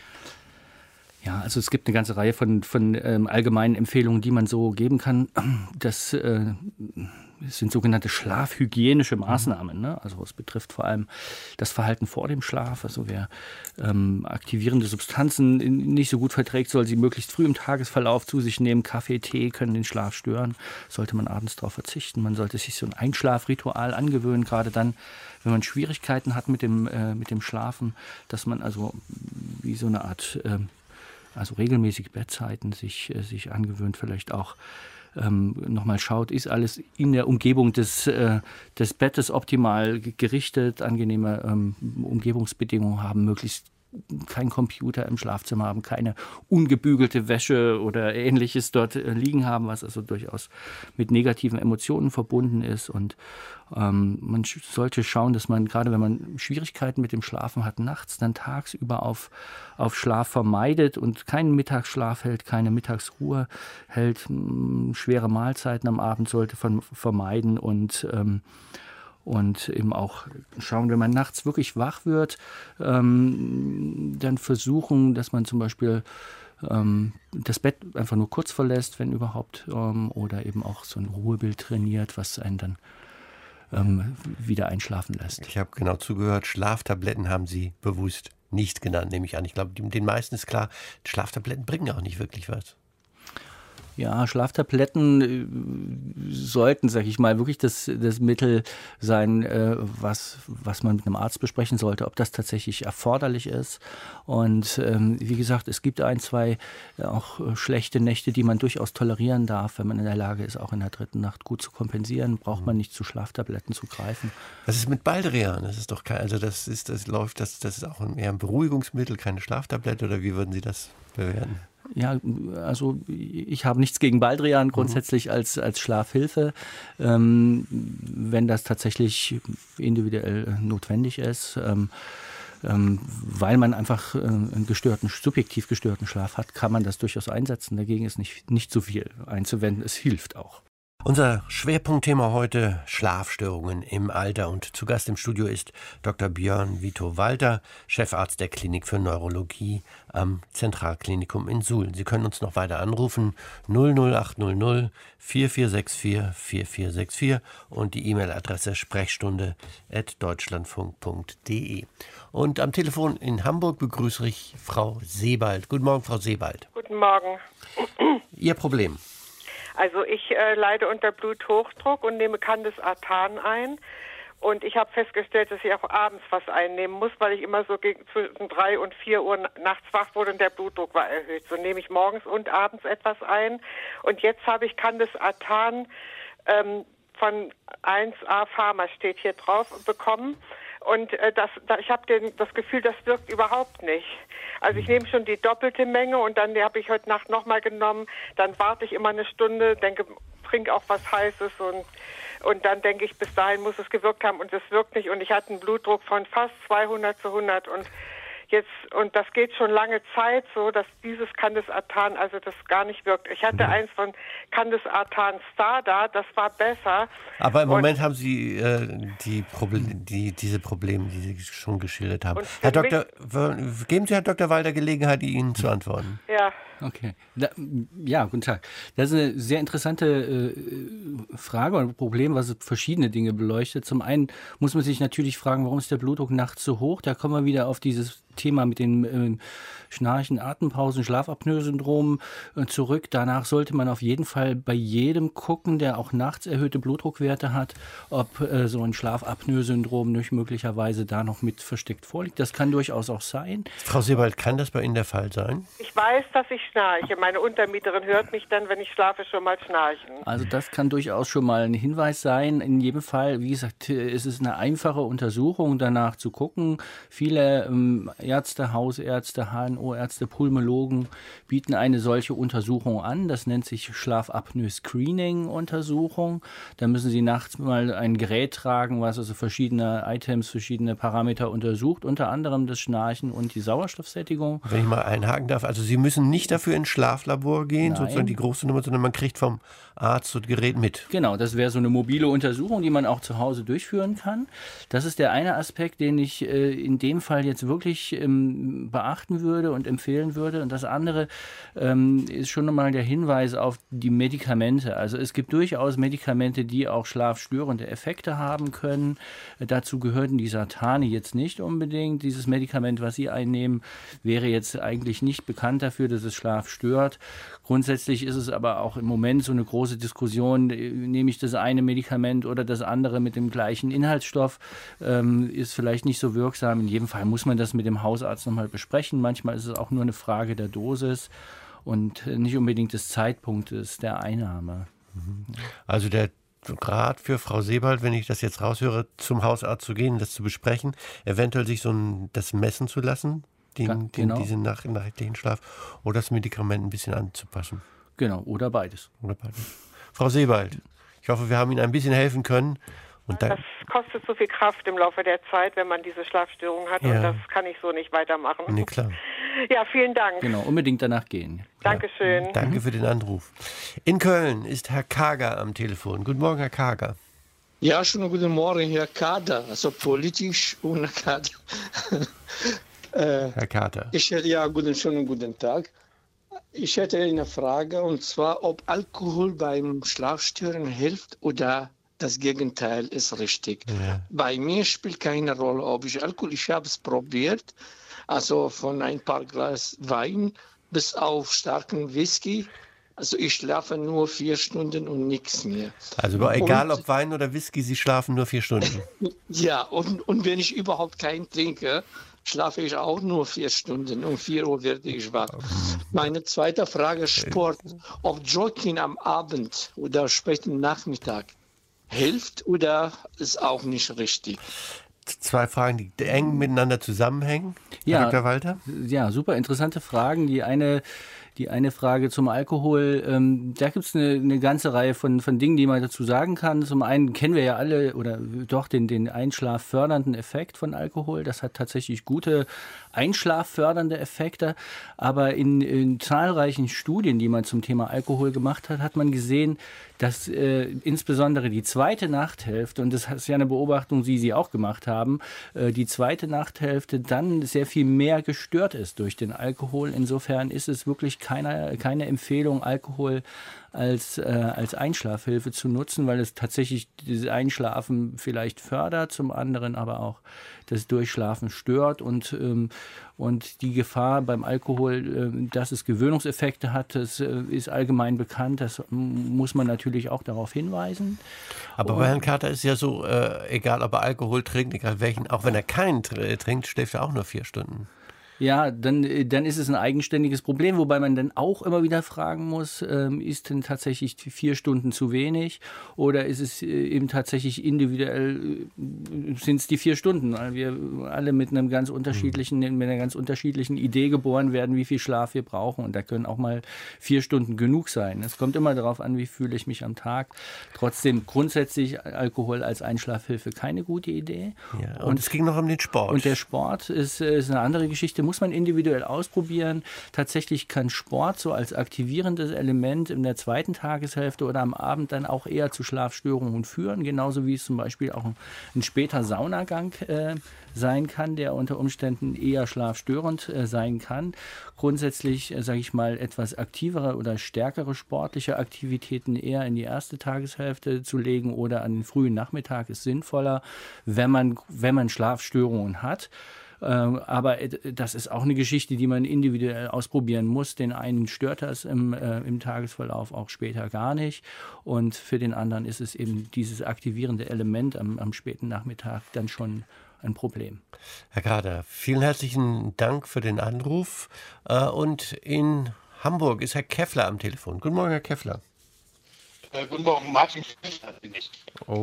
Ja, also es gibt eine ganze Reihe von allgemeinen Empfehlungen, die man so geben kann. Das sind sogenannte schlafhygienische Maßnahmen. Ne? Also es betrifft vor allem das Verhalten vor dem Schlaf. Also wer aktivierende Substanzen nicht so gut verträgt, soll sie möglichst früh im Tagesverlauf zu sich nehmen. Kaffee, Tee können den Schlaf stören. Sollte man abends darauf verzichten. Man sollte sich so ein Einschlafritual angewöhnen, gerade dann, wenn man Schwierigkeiten hat mit dem Schlafen, dass man also wie so eine Art regelmäßig Bettzeiten sich angewöhnt, vielleicht auch nochmal schaut, ist alles in der Umgebung des Bettes optimal gerichtet, angenehme Umgebungsbedingungen haben, möglichst keinen Computer im Schlafzimmer haben, keine ungebügelte Wäsche oder Ähnliches dort liegen haben, was also durchaus mit negativen Emotionen verbunden ist. Und man sollte schauen, dass man, gerade wenn man Schwierigkeiten mit dem Schlafen hat, nachts dann tagsüber auf Schlaf vermeidet und keinen Mittagsschlaf hält, keine Mittagsruhe hält. Schwere Mahlzeiten am Abend sollte vermeiden und eben auch schauen, wenn man nachts wirklich wach wird, dann versuchen, dass man zum Beispiel das Bett einfach nur kurz verlässt, wenn überhaupt, oder eben auch so ein Ruhebild trainiert, was einen dann wieder einschlafen lässt. Ich habe genau zugehört, Schlaftabletten haben Sie bewusst nicht genannt, nehme ich an. Ich glaube, den meisten ist klar, Schlaftabletten bringen auch nicht wirklich was. Ja, Schlaftabletten sollten, sag ich mal, wirklich das Mittel sein, was man mit einem Arzt besprechen sollte, ob das tatsächlich erforderlich ist. Und wie gesagt, es gibt 1, 2 auch schlechte Nächte, die man durchaus tolerieren darf, wenn man in der Lage ist, auch in der 3. Nacht gut zu kompensieren, braucht man nicht zu Schlaftabletten zu greifen. Was ist mit Baldrian? Das ist doch das ist auch eher ein Beruhigungsmittel, keine Schlaftablette, oder wie würden Sie das bewerten? Ja, also ich habe nichts gegen Baldrian grundsätzlich als Schlafhilfe, wenn das tatsächlich individuell notwendig ist, weil man einfach einen subjektiv gestörten Schlaf hat, kann man das durchaus einsetzen. Dagegen ist nicht so viel einzuwenden. Es hilft auch. Unser Schwerpunktthema heute: Schlafstörungen im Alter. Und zu Gast im Studio ist Dr. Björn Vito Walter, Chefarzt der Klinik für Neurologie am Zentralklinikum in Suhl. Sie können uns noch weiter anrufen, 00800 4464 4464 und die E-Mail-Adresse sprechstunde@deutschlandfunk.de. Und am Telefon in Hamburg begrüße ich Frau Sebald. Guten Morgen, Frau Sebald. Guten Morgen. Ihr Problem? Also ich leide unter Bluthochdruck und nehme Candesartan ein. Und ich habe festgestellt, dass ich auch abends was einnehmen muss, weil ich immer so zwischen 3 und 4 Uhr nachts wach wurde und der Blutdruck war erhöht. So nehme ich morgens und abends etwas ein. Und jetzt habe ich Candesartan von 1A Pharma, steht hier drauf, bekommen. Und ich habe das Gefühl, das wirkt überhaupt nicht. Also ich nehme schon die doppelte Menge und dann habe ich heute Nacht nochmal genommen. Dann warte ich immer eine Stunde, trinke auch was Heißes und dann denke ich, bis dahin muss es gewirkt haben und es wirkt nicht. Und ich hatte einen Blutdruck von fast 200/100 und das geht schon lange Zeit so, dass dieses Candesartan, also das gar nicht wirkt. Ich hatte eins von Candesartan Stada, das war besser. Aber im Moment haben Sie diese Probleme, die Sie schon geschildert haben. Herr Doktor, geben Sie Herrn Dr. Walter Gelegenheit, Ihnen zu antworten. Ja. Okay. Ja, guten Tag. Das ist eine sehr interessante Frage und Problem, was verschiedene Dinge beleuchtet. Zum einen muss man sich natürlich fragen, warum ist der Blutdruck nachts so hoch? Da kommen wir wieder auf dieses Thema mit den Schnarchen, Atempausen, Schlafapnoe-Syndrom zurück. Danach sollte man auf jeden Fall bei jedem gucken, der auch nachts erhöhte Blutdruckwerte hat, ob so ein Schlafapnoe-Syndrom nicht möglicherweise da noch mit versteckt vorliegt. Das kann durchaus auch sein. Frau Sebald, kann das bei Ihnen der Fall sein? Ich weiß, dass ich schnarche. Meine Untermieterin hört mich dann, wenn ich schlafe, schon mal schnarchen. Also das kann durchaus schon mal ein Hinweis sein. In jedem Fall, wie gesagt, es ist eine einfache Untersuchung, danach zu gucken. Viele Ärzte, Hausärzte, HNO-Ärzte, Pulmologen bieten eine solche Untersuchung an. Das nennt sich Schlafapnoe-Screening-Untersuchung. Da müssen Sie nachts mal ein Gerät tragen, was also verschiedene Items, verschiedene Parameter untersucht, unter anderem das Schnarchen und die Sauerstoffsättigung. Wenn ich mal einhaken darf, also Sie müssen nicht dafür ins Schlaflabor gehen, Nein. sozusagen die große Nummer, sondern man kriegt vom Arzt das Gerät mit. Genau, das wäre so eine mobile Untersuchung, die man auch zu Hause durchführen kann. Das ist der eine Aspekt, den ich in dem Fall jetzt wirklich beachten würde und empfehlen würde. Und das andere ist schon nochmal der Hinweis auf die Medikamente. Also es gibt durchaus Medikamente, die auch schlafstörende Effekte haben können. Dazu gehören die Sartane jetzt nicht unbedingt. Dieses Medikament, was Sie einnehmen, wäre jetzt eigentlich nicht bekannt dafür, dass es Schlaf stört. Grundsätzlich ist es aber auch im Moment so eine große Diskussion, nehme ich das eine Medikament oder das andere mit dem gleichen Inhaltsstoff, ist vielleicht nicht so wirksam. In jedem Fall muss man das mit dem Hausarzt nochmal besprechen. Manchmal ist es auch nur eine Frage der Dosis und nicht unbedingt des Zeitpunktes der Einnahme. Also der Rat für Frau Sebald, wenn ich das jetzt raushöre, zum Hausarzt zu gehen, das zu besprechen, eventuell sich das messen zu lassen? diesen nachrichtlichen Schlaf, oder das Medikament ein bisschen anzupassen. Genau, oder beides. Frau Sebald, ich hoffe, wir haben Ihnen ein bisschen helfen können. Und das kostet so viel Kraft im Laufe der Zeit, wenn man diese Störung hat. Und das kann ich so nicht weitermachen. Nee, klar. Ja, vielen Dank. Genau, unbedingt danach gehen. Dankeschön. Danke für den Anruf. In Köln ist Herr Kager am Telefon. Guten Morgen, Herr Kager. Ja, schönen guten Morgen, Herr Kader. Also politisch ohne Kader. Herr Kater. Schönen guten Tag. Ich hätte eine Frage, und zwar, ob Alkohol beim Schlafstören hilft oder das Gegenteil ist richtig. Ja. Bei mir spielt keine Rolle, ob ich ich habe es probiert, also von ein paar Glas Wein bis auf starken Whisky. Also ich schlafe nur 4 Stunden und nichts mehr. Also egal ob Wein oder Whisky, Sie schlafen nur 4 Stunden? Ja, und wenn ich überhaupt keinen trinke, schlafe ich auch nur 4 Stunden. Um 4 Uhr werde ich wach. Meine zweite Frage, Sport. Ob Jogging am Abend oder späten Nachmittag hilft oder ist auch nicht richtig? 2 Fragen, die eng miteinander zusammenhängen. Ja, Dr. Walter? Ja, super interessante Fragen. Die eine Frage zum Alkohol, da gibt es eine ganze Reihe von Dingen, die man dazu sagen kann. Zum einen kennen wir ja alle oder doch den einschlaffördernden Effekt von Alkohol. Das hat tatsächlich gute einschlaffördernde Effekte. Aber in zahlreichen Studien, die man zum Thema Alkohol gemacht hat, hat man gesehen, dass insbesondere die zweite Nachthälfte, und das ist ja eine Beobachtung, die Sie auch gemacht haben, die zweite Nachthälfte dann sehr viel mehr gestört ist durch den Alkohol. Insofern ist es wirklich keine Empfehlung, Alkohol als Einschlafhilfe zu nutzen, weil es tatsächlich dieses Einschlafen vielleicht fördert, zum anderen aber auch das Durchschlafen stört und die Gefahr beim Alkohol, dass es Gewöhnungseffekte hat, das ist allgemein bekannt, das muss man natürlich auch darauf hinweisen. Aber bei Herrn Kater ist ja so, egal ob er Alkohol trinkt, egal welchen, auch wenn er keinen trinkt, schläft er auch nur 4 Stunden. Ja, dann ist es ein eigenständiges Problem, wobei man dann auch immer wieder fragen muss, ist denn tatsächlich 4 Stunden zu wenig oder ist es eben tatsächlich individuell, sind es die 4 Stunden, weil wir alle mit einer ganz unterschiedlichen Idee geboren werden, wie viel Schlaf wir brauchen, und da können auch mal 4 Stunden genug sein. Es kommt immer darauf an, wie fühle ich mich am Tag. Trotzdem grundsätzlich Alkohol als Einschlafhilfe keine gute Idee. Ja, und es ging noch um den Sport. Und der Sport ist eine andere Geschichte, muss man individuell ausprobieren. Tatsächlich kann Sport so als aktivierendes Element in der zweiten Tageshälfte oder am Abend dann auch eher zu Schlafstörungen führen, genauso wie es zum Beispiel auch ein später Saunagang sein kann, der unter Umständen eher schlafstörend sein kann. Grundsätzlich, sage ich mal, etwas aktivere oder stärkere sportliche Aktivitäten eher in die erste Tageshälfte zu legen oder an den frühen Nachmittag ist sinnvoller, wenn man Schlafstörungen hat. Aber das ist auch eine Geschichte, die man individuell ausprobieren muss. Den einen stört das im Tagesverlauf auch später gar nicht. Und für den anderen ist es eben dieses aktivierende Element am späten Nachmittag dann schon ein Problem. Herr Kader, vielen herzlichen Dank für den Anruf. Und in Hamburg ist Herr Keffler am Telefon. Guten Morgen, Herr Keffler. Guten Morgen, Martin Keffler bin ich.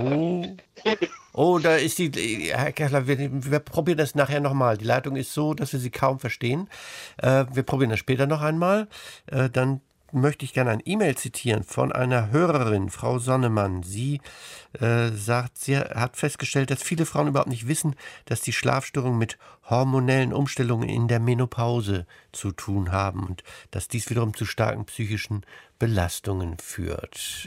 Oh, da ist Herr Keffler, wir probieren das nachher nochmal. Die Leitung ist so, dass wir Sie kaum verstehen. Wir probieren das später noch einmal. Dann möchte ich gerne ein E-Mail zitieren von einer Hörerin, Frau Sonnemann. Sie sagt, sie hat festgestellt, dass viele Frauen überhaupt nicht wissen, dass die Schlafstörungen mit hormonellen Umstellungen in der Menopause zu tun haben und dass dies wiederum zu starken psychischen Belastungen führt.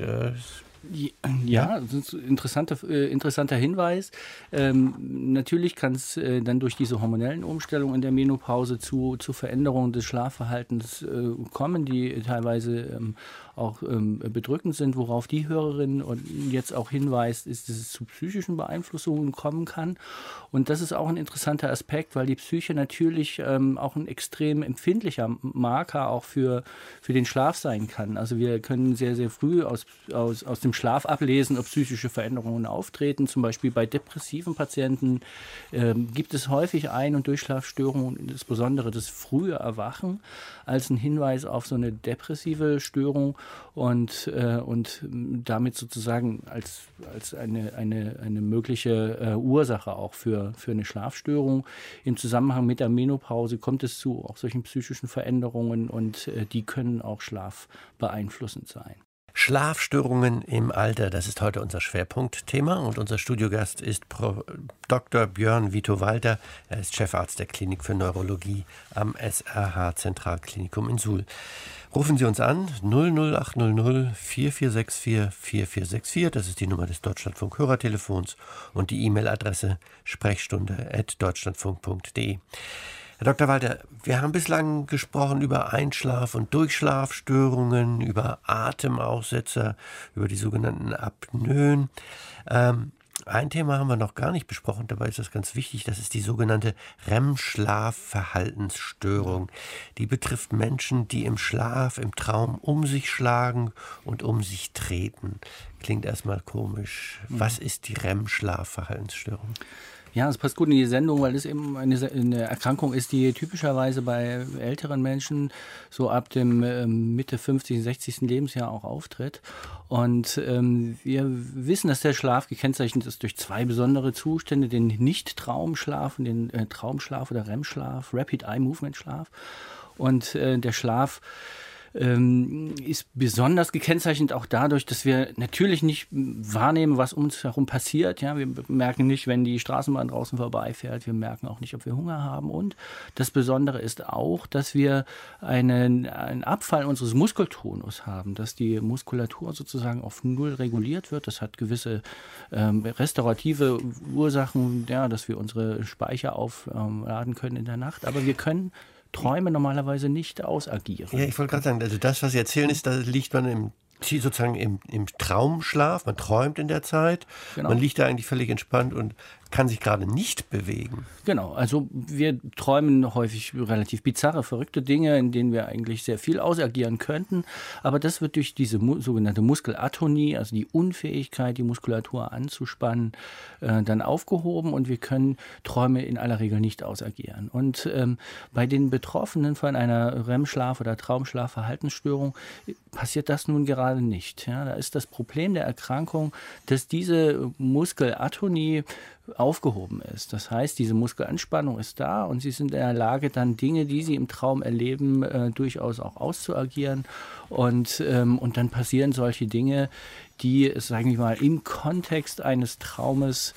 Ja, das ist ein interessanter Hinweis. Natürlich kann es dann durch diese hormonellen Umstellungen in der Menopause zu Veränderungen des Schlafverhaltens kommen, die teilweise auch bedrückend sind. Worauf die Hörerin jetzt auch hinweist, ist, dass es zu psychischen Beeinflussungen kommen kann. Und das ist auch ein interessanter Aspekt, weil die Psyche natürlich auch ein extrem empfindlicher Marker auch für den Schlaf sein kann. Also wir können sehr, sehr früh aus dem im Schlaf ablesen, ob psychische Veränderungen auftreten. Zum Beispiel bei depressiven Patienten gibt es häufig Ein- und Durchschlafstörungen, insbesondere das frühe Erwachen, als ein Hinweis auf so eine depressive Störung und damit sozusagen als eine mögliche Ursache auch für eine Schlafstörung. Im Zusammenhang mit der Menopause kommt es zu auch solchen psychischen Veränderungen und die können auch schlafbeeinflussend sein. Schlafstörungen im Alter, das ist heute unser Schwerpunktthema und unser Studiogast ist Dr. Björn Vito Walter. Er ist Chefarzt der Klinik für Neurologie am SRH Zentralklinikum in Suhl. Rufen Sie uns an 00800 4464 4464, das ist die Nummer des Deutschlandfunk Hörertelefons und die E-Mail-Adresse sprechstunde@deutschlandfunk.de. Herr Dr. Walter, wir haben bislang gesprochen über Einschlaf- und Durchschlafstörungen, über Atemaussetzer, über die sogenannten Apnoen. Ein Thema haben wir noch gar nicht besprochen, dabei ist das ganz wichtig, das ist die sogenannte REM-Schlafverhaltensstörung. Die betrifft Menschen, die im Schlaf, im Traum um sich schlagen und um sich treten. Klingt erstmal komisch. Was ist die REM-Schlafverhaltensstörung? Ja, es passt gut in die Sendung, weil es eben eine Erkrankung ist, die typischerweise bei älteren Menschen so ab dem Mitte 50., 60. Lebensjahr auch auftritt. Und wir wissen, dass der Schlaf gekennzeichnet ist durch zwei besondere Zustände, den Nicht-Traumschlaf und den Traumschlaf oder REM-Schlaf, Rapid Eye Movement Schlaf. Und der Schlaf ist besonders gekennzeichnet auch dadurch, dass wir natürlich nicht wahrnehmen, was um uns herum passiert. Ja, wir merken nicht, wenn die Straßenbahn draußen vorbeifährt. Wir merken auch nicht, ob wir Hunger haben. Und das Besondere ist auch, dass wir einen Abfall unseres Muskeltonus haben, dass die Muskulatur sozusagen auf Null reguliert wird. Das hat gewisse restaurative Ursachen, ja, dass wir unsere Speicher aufladen können in der Nacht. Aber wir können Träume normalerweise nicht ausagieren. Ja, ich wollte gerade sagen, also das, was Sie erzählen, ist, da liegt man sozusagen im Traumschlaf, man träumt in der Zeit, genau. Man liegt da eigentlich völlig entspannt und kann sich gerade nicht bewegen. Genau, also wir träumen häufig relativ bizarre, verrückte Dinge, in denen wir eigentlich sehr viel ausagieren könnten, aber das wird durch diese sogenannte Muskelatonie, also die Unfähigkeit, die Muskulatur anzuspannen, dann aufgehoben und wir können Träume in aller Regel nicht ausagieren. Und bei den Betroffenen von einer REM-Schlaf- oder Traumschlafverhaltensstörung passiert das nun gerade nicht. Ja, da ist das Problem der Erkrankung, dass diese Muskelatonie aufgehoben ist. Das heißt, diese Muskelanspannung ist da und sie sind in der Lage, dann Dinge, die sie im Traum erleben, durchaus auch auszuagieren. Und dann passieren solche Dinge, die, sagen wir mal, im Kontext eines Traumes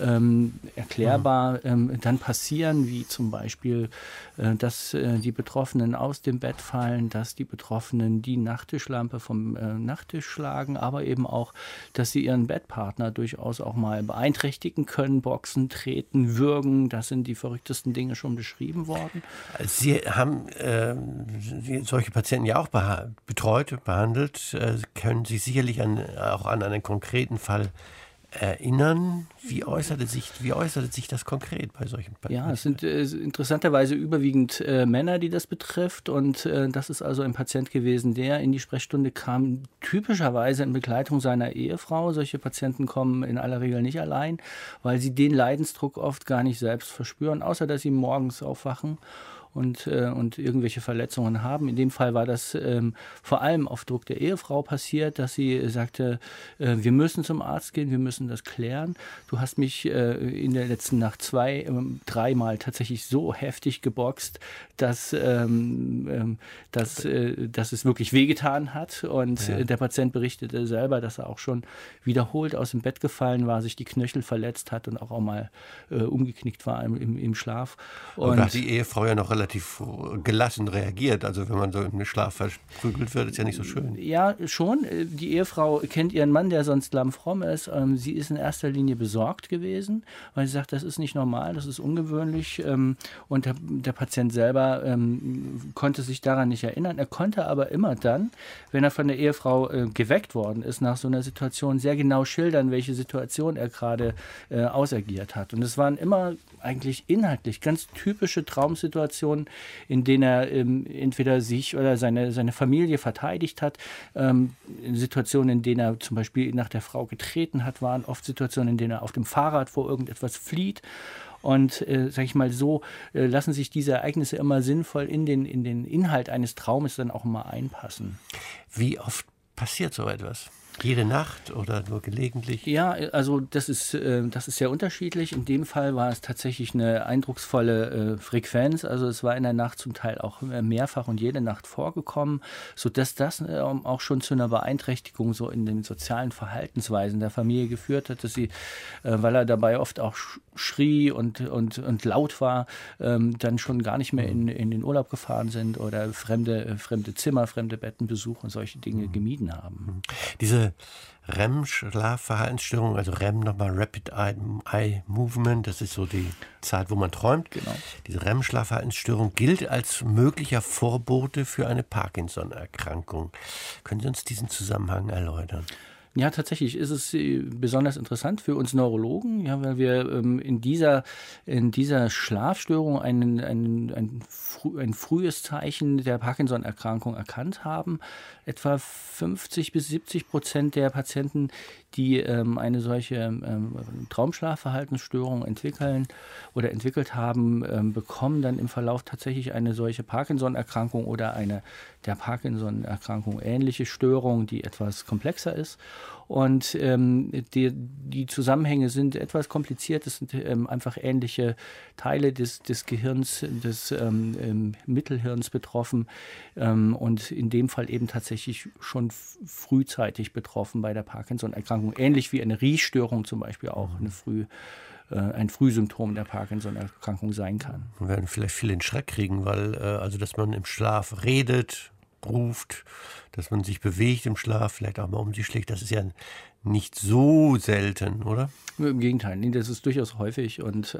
erklärbar dann passieren, wie zum Beispiel, dass die Betroffenen aus dem Bett fallen, dass die Betroffenen die Nachttischlampe vom Nachttisch schlagen, aber eben auch, dass sie ihren Bettpartner durchaus auch mal beeinträchtigen können, boxen, treten, würgen. Das sind die verrücktesten Dinge schon beschrieben worden. Sie haben solche Patienten ja auch betreut, behandelt. Können Sie sicherlich auch an einen konkreten Fall erinnern? Wie äußerte sich das konkret bei solchen Patienten? Ja, es sind interessanterweise überwiegend Männer, die das betrifft. Und das ist also ein Patient gewesen, der in die Sprechstunde kam, typischerweise in Begleitung seiner Ehefrau. Solche Patienten kommen in aller Regel nicht allein, weil sie den Leidensdruck oft gar nicht selbst verspüren, außer dass sie morgens aufwachen und irgendwelche Verletzungen haben. In dem Fall war das vor allem auf Druck der Ehefrau passiert, dass sie sagte, wir müssen zum Arzt gehen, wir müssen das klären. Du hast mich in der letzten Nacht 2-3 Mal tatsächlich so heftig geboxt, dass es wirklich wehgetan hat. Und der Patient berichtete selber, dass er auch schon wiederholt aus dem Bett gefallen war, sich die Knöchel verletzt hat und auch mal umgeknickt war im Schlaf. Und da hat die Ehefrau ja noch relativ gelassen reagiert. Also wenn man so im Schlaf verprügelt wird, ist ja nicht so schön. Ja, schon. Die Ehefrau kennt ihren Mann, der sonst lammfromm ist. Sie ist in erster Linie besorgt gewesen, weil sie sagt, das ist nicht normal, das ist ungewöhnlich. Und der Patient selber konnte sich daran nicht erinnern. Er konnte aber immer dann, wenn er von der Ehefrau geweckt worden ist, nach so einer Situation sehr genau schildern, welche Situation er gerade ausagiert hat. Und es waren immer eigentlich inhaltlich ganz typische Traumsituationen, Situationen, in denen er entweder sich oder seine Familie verteidigt hat. Situationen, in denen er zum Beispiel nach der Frau getreten hat, waren oft Situationen, in denen er auf dem Fahrrad vor irgendetwas flieht. Und sage ich mal so, lassen sich diese Ereignisse immer sinnvoll in den Inhalt eines Traumes dann auch immer einpassen. Wie oft passiert so etwas? Jede Nacht oder nur gelegentlich? Ja, also das ist sehr unterschiedlich. In dem Fall war es tatsächlich eine eindrucksvolle Frequenz. Also es war in der Nacht zum Teil auch mehrfach und jede Nacht vorgekommen, sodass das auch schon zu einer Beeinträchtigung so in den sozialen Verhaltensweisen der Familie geführt hat, dass sie, weil er dabei oft auch schrie und laut war, dann schon gar nicht mehr in den Urlaub gefahren sind oder fremde Zimmer, fremde Bettenbesuche und solche Dinge gemieden haben. Diese REM-Schlafverhaltensstörung, also REM nochmal Rapid Eye Movement, das ist so die Zeit, wo man träumt. Genau. Diese REM-Schlafverhaltensstörung gilt als möglicher Vorbote für eine Parkinson-Erkrankung. Können Sie uns diesen Zusammenhang erläutern? Ja, tatsächlich ist es besonders interessant für uns Neurologen, ja, weil wir in dieser Schlafstörung ein frühes Zeichen der Parkinson-Erkrankung erkannt haben. Etwa 50-70% der Patienten, die eine solche Traumschlafverhaltensstörung entwickelt haben, bekommen dann im Verlauf tatsächlich eine solche Parkinson-Erkrankung oder eine der Parkinson-Erkrankung ähnliche Störung, die etwas komplexer ist. Und die Zusammenhänge sind etwas kompliziert. Es sind einfach ähnliche Teile des Gehirns, des Mittelhirns betroffen und in dem Fall eben tatsächlich schon frühzeitig betroffen bei der Parkinson-Erkrankung. Ähnlich wie eine Riechstörung zum Beispiel auch ein Frühsymptom der Parkinson-Erkrankung sein kann. Wir werden vielleicht viele in Schreck kriegen, weil dass man im Schlaf redet, ruft, dass man sich bewegt im Schlaf, vielleicht auch mal um sich schlägt, das ist ja nicht so selten, oder? Im Gegenteil, nee, das ist durchaus häufig und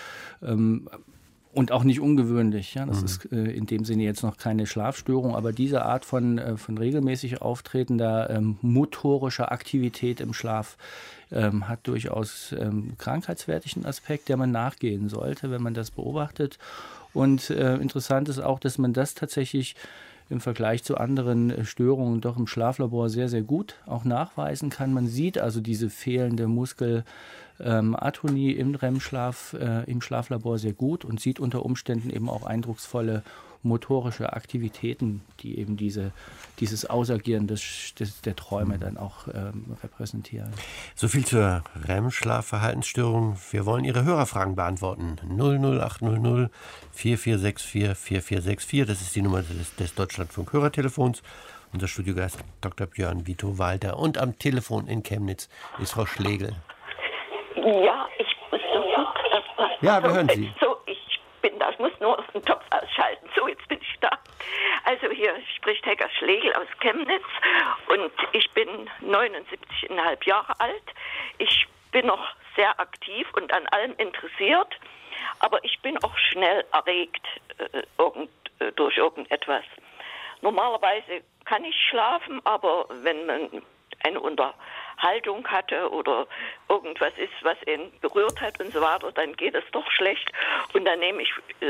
auch nicht ungewöhnlich. Ja? Das ist in dem Sinne jetzt noch keine Schlafstörung, aber diese Art von regelmäßig auftretender motorischer Aktivität im Schlaf hat durchaus krankheitswertigen Aspekt, der man nachgehen sollte, wenn man das beobachtet. Und interessant ist auch, dass man das tatsächlich im Vergleich zu anderen Störungen doch im Schlaflabor sehr, sehr gut auch nachweisen kann. Man sieht also diese fehlende Muskelatonie im REM-Schlaf im Schlaflabor sehr gut und sieht unter Umständen eben auch eindrucksvolle motorische Aktivitäten, die eben dieses Ausagieren der Träume dann auch repräsentieren. So viel zur REM-Schlafverhaltensstörung. Wir wollen Ihre Hörerfragen beantworten. 00800 4464 4464, das ist die Nummer des Deutschlandfunk-Hörertelefons. Unser Studiogast Dr. Björn Vito Walter. Und am Telefon in Chemnitz ist Frau Schlegel. Ja, ich muss sofort erstmal. Ja, wir hören Sie. Ich muss nur auf den Topf ausschalten. So, jetzt bin ich da. Also hier spricht Hegger Schlegel aus Chemnitz und ich bin 79,5 Jahre alt. Ich bin noch sehr aktiv und an allem interessiert, aber ich bin auch schnell erregt durch irgendetwas. Normalerweise kann ich schlafen, aber wenn man eine Unterhaltung hatte oder irgendwas ist, was ihn berührt hat und so weiter, dann geht es doch schlecht. Und dann nehme ich,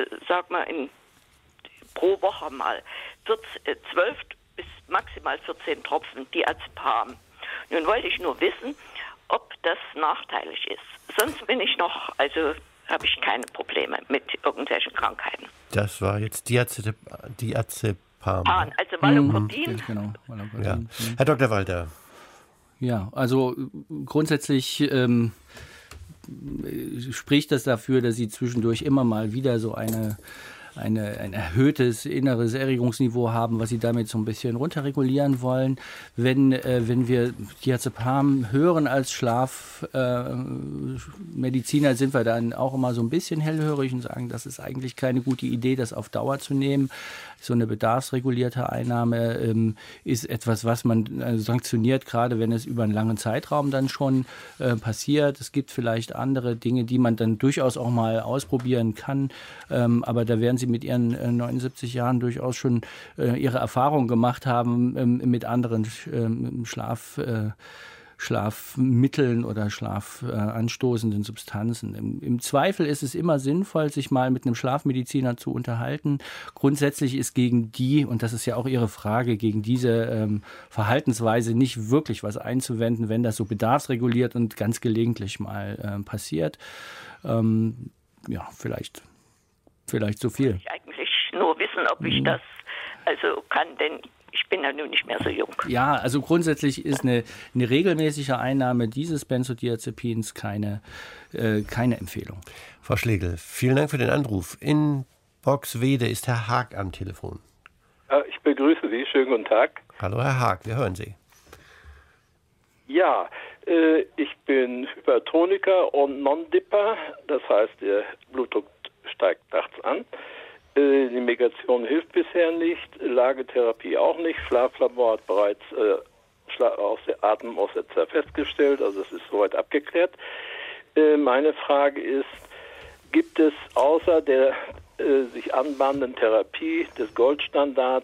pro Woche mal 12 bis maximal 14 Tropfen Diazepam. Nun wollte ich nur wissen, ob das nachteilig ist. Sonst habe ich keine Probleme mit irgendwelchen Krankheiten. Das war jetzt Diazepam. Also Valokodin. Genau, Valokodin. Ja. Herr Dr. Walter. Ja, also grundsätzlich spricht das dafür, dass Sie zwischendurch immer mal wieder so ein erhöhtes inneres Erregungsniveau haben, was Sie damit so ein bisschen runterregulieren wollen. Wenn wir Diazepam hören als Schlafmediziner, sind wir dann auch immer so ein bisschen hellhörig und sagen, das ist eigentlich keine gute Idee, das auf Dauer zu nehmen. So eine bedarfsregulierte Einnahme ist etwas, was man sanktioniert, gerade wenn es über einen langen Zeitraum dann schon passiert. Es gibt vielleicht andere Dinge, die man dann durchaus auch mal ausprobieren kann, aber da werden Sie mit Ihren 79 Jahren durchaus schon Ihre Erfahrungen gemacht haben mit anderen Schlafmitteln oder schlafanstoßenden Substanzen. Im Zweifel ist es immer sinnvoll, sich mal mit einem Schlafmediziner zu unterhalten. Grundsätzlich ist gegen die, und das ist ja auch Ihre Frage, gegen diese Verhaltensweise nicht wirklich was einzuwenden, wenn das so bedarfsreguliert und ganz gelegentlich mal passiert. Ja, vielleicht so viel. Ich eigentlich nur wissen, ob ich das also kann, denn ich bin ja nun nicht mehr so jung. Ja, also grundsätzlich ist eine regelmäßige Einnahme dieses Benzodiazepins keine Empfehlung. Frau Schlegel, vielen Dank für den Anruf. In Boxwede ist Herr Haag am Telefon. Ich begrüße Sie. Schönen guten Tag. Hallo Herr Haag, wir hören Sie. Ja, ich bin Hypertoniker und Non-Dipper. Das heißt, der Blutdruck steigt nachts an. Die Migration hilft bisher nicht, Lagetherapie auch nicht. Schlaflabor hat bereits Atemaussetzer festgestellt, also es ist soweit abgeklärt. Meine Frage ist, gibt es außer der sich anbahnenden Therapie des Goldstandards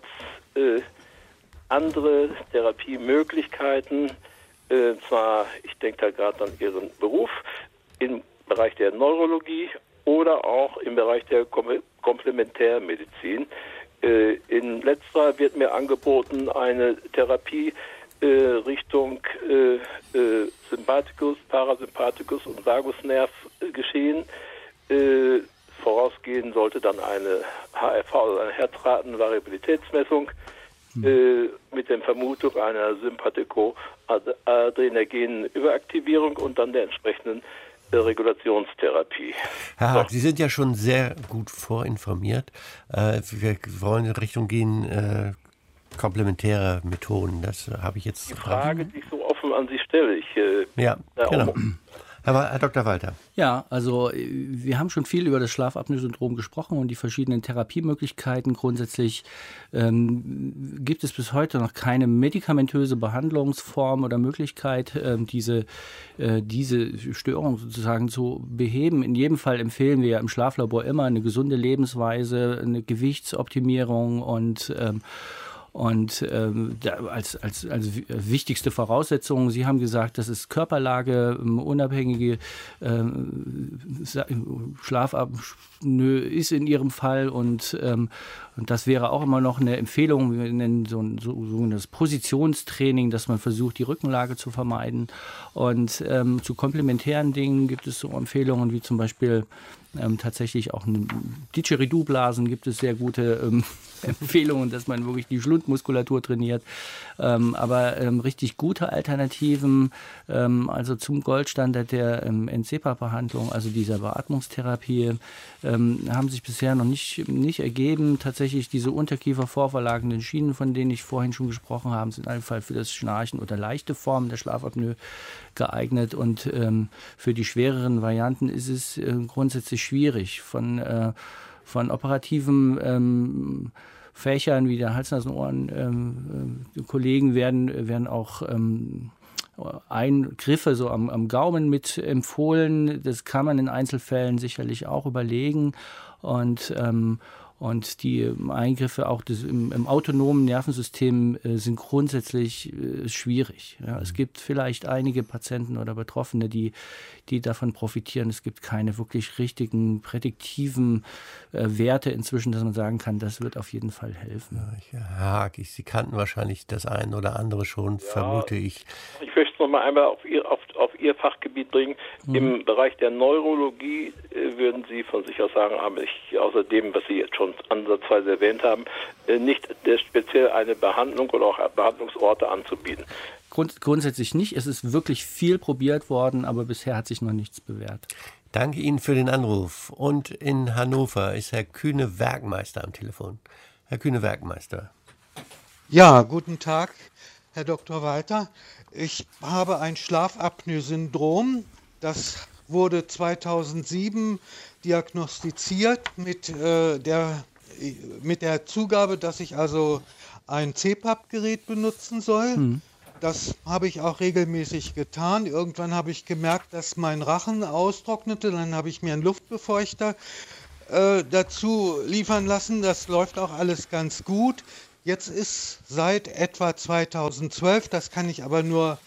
andere Therapiemöglichkeiten? Zwar, ich denke da gerade an Ihren Beruf, im Bereich der Neurologie oder auch im Bereich der Komplementärmedizin. In letzterer wird mir angeboten eine Therapie Richtung Sympathikus, Parasympathikus und Vagusnerv geschehen. Vorausgehen sollte dann eine HRV, also eine Herzratenvariabilitätsmessung mit der Vermutung einer sympathikoadrenergenen Überaktivierung und dann der entsprechenden Regulationstherapie. Herr Haag, Sie sind ja schon sehr gut vorinformiert. Wir wollen in Richtung gehen, komplementäre Methoden. Das habe ich jetzt. Die Frage, die ich so offen an Sie stelle. Ja, genau. Herr Dr. Walter. Ja, also wir haben schon viel über das Schlafapnoe-Syndrom gesprochen und die verschiedenen Therapiemöglichkeiten. Grundsätzlich gibt es bis heute noch keine medikamentöse Behandlungsform oder Möglichkeit, diese Störung sozusagen zu beheben. In jedem Fall empfehlen wir ja im Schlaflabor immer eine gesunde Lebensweise, eine Gewichtsoptimierung und als wichtigste Voraussetzung, Sie haben gesagt, das ist Körperlage, unabhängige Schlafapnoe ist in Ihrem Fall und das wäre auch immer noch eine Empfehlung. Wir nennen so ein sogenanntes Positionstraining, dass man versucht, die Rückenlage zu vermeiden. Und zu komplementären Dingen gibt es so Empfehlungen wie zum Beispiel tatsächlich auch Didgeridoo-Blasen gibt es sehr gute Empfehlungen, dass man wirklich die Schlundmuskulatur trainiert. Aber richtig gute Alternativen, also zum Goldstandard der NCEPA-Behandlung, also dieser Beatmungstherapie, haben sich bisher noch nicht ergeben. Tatsächlich diese unterkiefervorverlagenden Schienen, von denen ich vorhin schon gesprochen habe, sind in jedem Fall für das Schnarchen oder leichte Formen der Schlafapnoe geeignet. Und für die schwereren Varianten ist es grundsätzlich schwierig. Von operativen Fächern wie der Hals-Nasen-Ohren-Kollegen werden auch Eingriffe so am Gaumen mit empfohlen. Das kann man in Einzelfällen sicherlich auch überlegen. Und die Eingriffe auch im autonomen Nervensystem sind grundsätzlich schwierig. Ja, es gibt vielleicht einige Patienten oder Betroffene, die davon profitieren. Es gibt keine wirklich richtigen prädiktiven Werte inzwischen, dass man sagen kann, das wird auf jeden Fall helfen. Herr Haag, Sie kannten wahrscheinlich das ein oder andere schon, vermute ich. Ich möchte es noch mal einmal auf Ihr Fachgebiet bringen. Im Bereich der Neurologie würden Sie von sich aus sagen, habe ich außer dem, was Sie jetzt schon ansatzweise erwähnt haben, nicht speziell eine Behandlung oder auch Behandlungsorte anzubieten. Grundsätzlich nicht. Es ist wirklich viel probiert worden, aber bisher hat sich noch nichts bewährt. Danke Ihnen für den Anruf. Und in Hannover ist Herr Kühne-Werkmeister am Telefon. Herr Kühne-Werkmeister. Ja, guten Tag, Herr Dr. Walter. Ich habe ein Schlafapnoe-Syndrom. Das wurde 2007 diagnostiziert mit der Zugabe, dass ich also ein CPAP-Gerät benutzen soll. Das habe ich auch regelmäßig getan. Irgendwann habe ich gemerkt, dass mein Rachen austrocknete. Dann habe ich mir einen Luftbefeuchter dazu liefern lassen. Das läuft auch alles ganz gut. Jetzt ist seit etwa 2012, das kann ich aber nur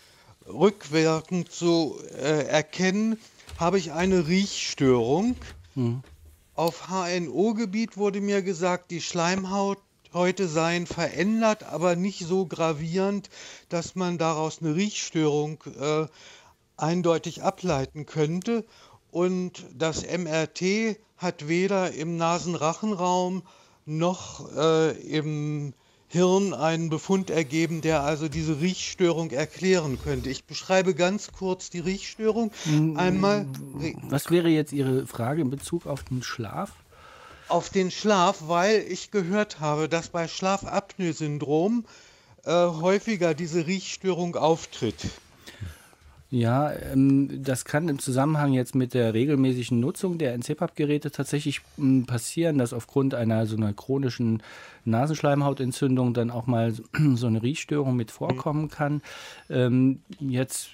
rückwirkend zu erkennen, habe ich eine Riechstörung. Auf HNO-Gebiet wurde mir gesagt, die Schleimhäute seien verändert, aber nicht so gravierend, dass man daraus eine Riechstörung eindeutig ableiten könnte. Und das MRT hat weder im Nasenrachenraum noch im Hirn einen Befund ergeben, der also diese Riechstörung erklären könnte. Ich beschreibe ganz kurz die Riechstörung. Einmal. Was wäre jetzt Ihre Frage in Bezug auf den Schlaf? Auf den Schlaf, weil ich gehört habe, dass bei Schlafapnoe-Syndrom häufiger diese Riechstörung auftritt. Ja, das kann im Zusammenhang jetzt mit der regelmäßigen Nutzung der NCPAP-Geräte tatsächlich passieren, dass aufgrund einer so einer chronischen Nasenschleimhautentzündung dann auch mal so eine Riechstörung mit vorkommen kann. Jetzt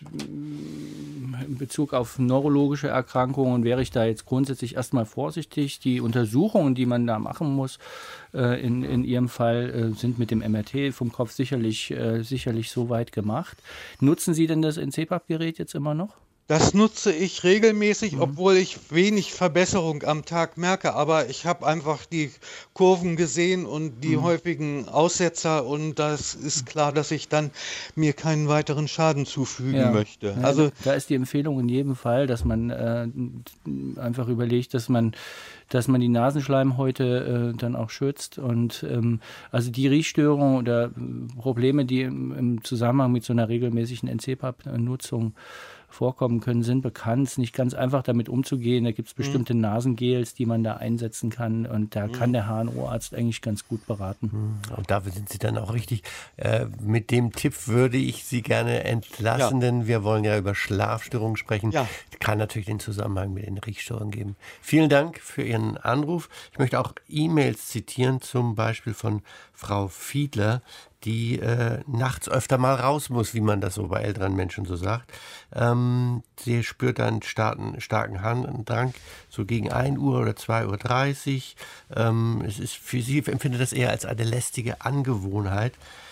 in Bezug auf neurologische Erkrankungen wäre ich da jetzt grundsätzlich erstmal vorsichtig. Die Untersuchungen, die man da machen muss, in Ihrem Fall sind mit dem MRT vom Kopf sicherlich so weit gemacht. Nutzen Sie denn das NCPAP-Gerät jetzt immer noch? Das nutze ich regelmäßig, obwohl ich wenig Verbesserung am Tag merke. Aber ich habe einfach die Kurven gesehen und die häufigen Aussetzer. Und das ist klar, dass ich dann mir keinen weiteren Schaden zufügen möchte. Ja, also da ist die Empfehlung in jedem Fall, dass man einfach überlegt, dass man die Nasenschleimhäute dann auch schützt. Und also die Riechstörungen oder Probleme, die im Zusammenhang mit so einer regelmäßigen NCPAP-Nutzung vorkommen können, sind bekannt. Es ist nicht ganz einfach, damit umzugehen. Da gibt es bestimmte Nasengels, die man da einsetzen kann. Und da kann der HNO-Arzt eigentlich ganz gut beraten. Und dafür sind Sie dann auch richtig. Mit dem Tipp würde ich Sie gerne entlassen, denn wir wollen ja über Schlafstörungen sprechen. Ja. Kann natürlich den Zusammenhang mit den Riechstörungen geben. Vielen Dank für Ihren Anruf. Ich möchte auch E-Mails zitieren, zum Beispiel von Frau Fiedler, die nachts öfter mal raus muss, wie man das so bei älteren Menschen so sagt. Sie spürt einen starken Harndrang, so gegen 1 Uhr oder 2:30 Uhr. Es ist für sie, empfindet das eher als eine lästige Angewohnheit.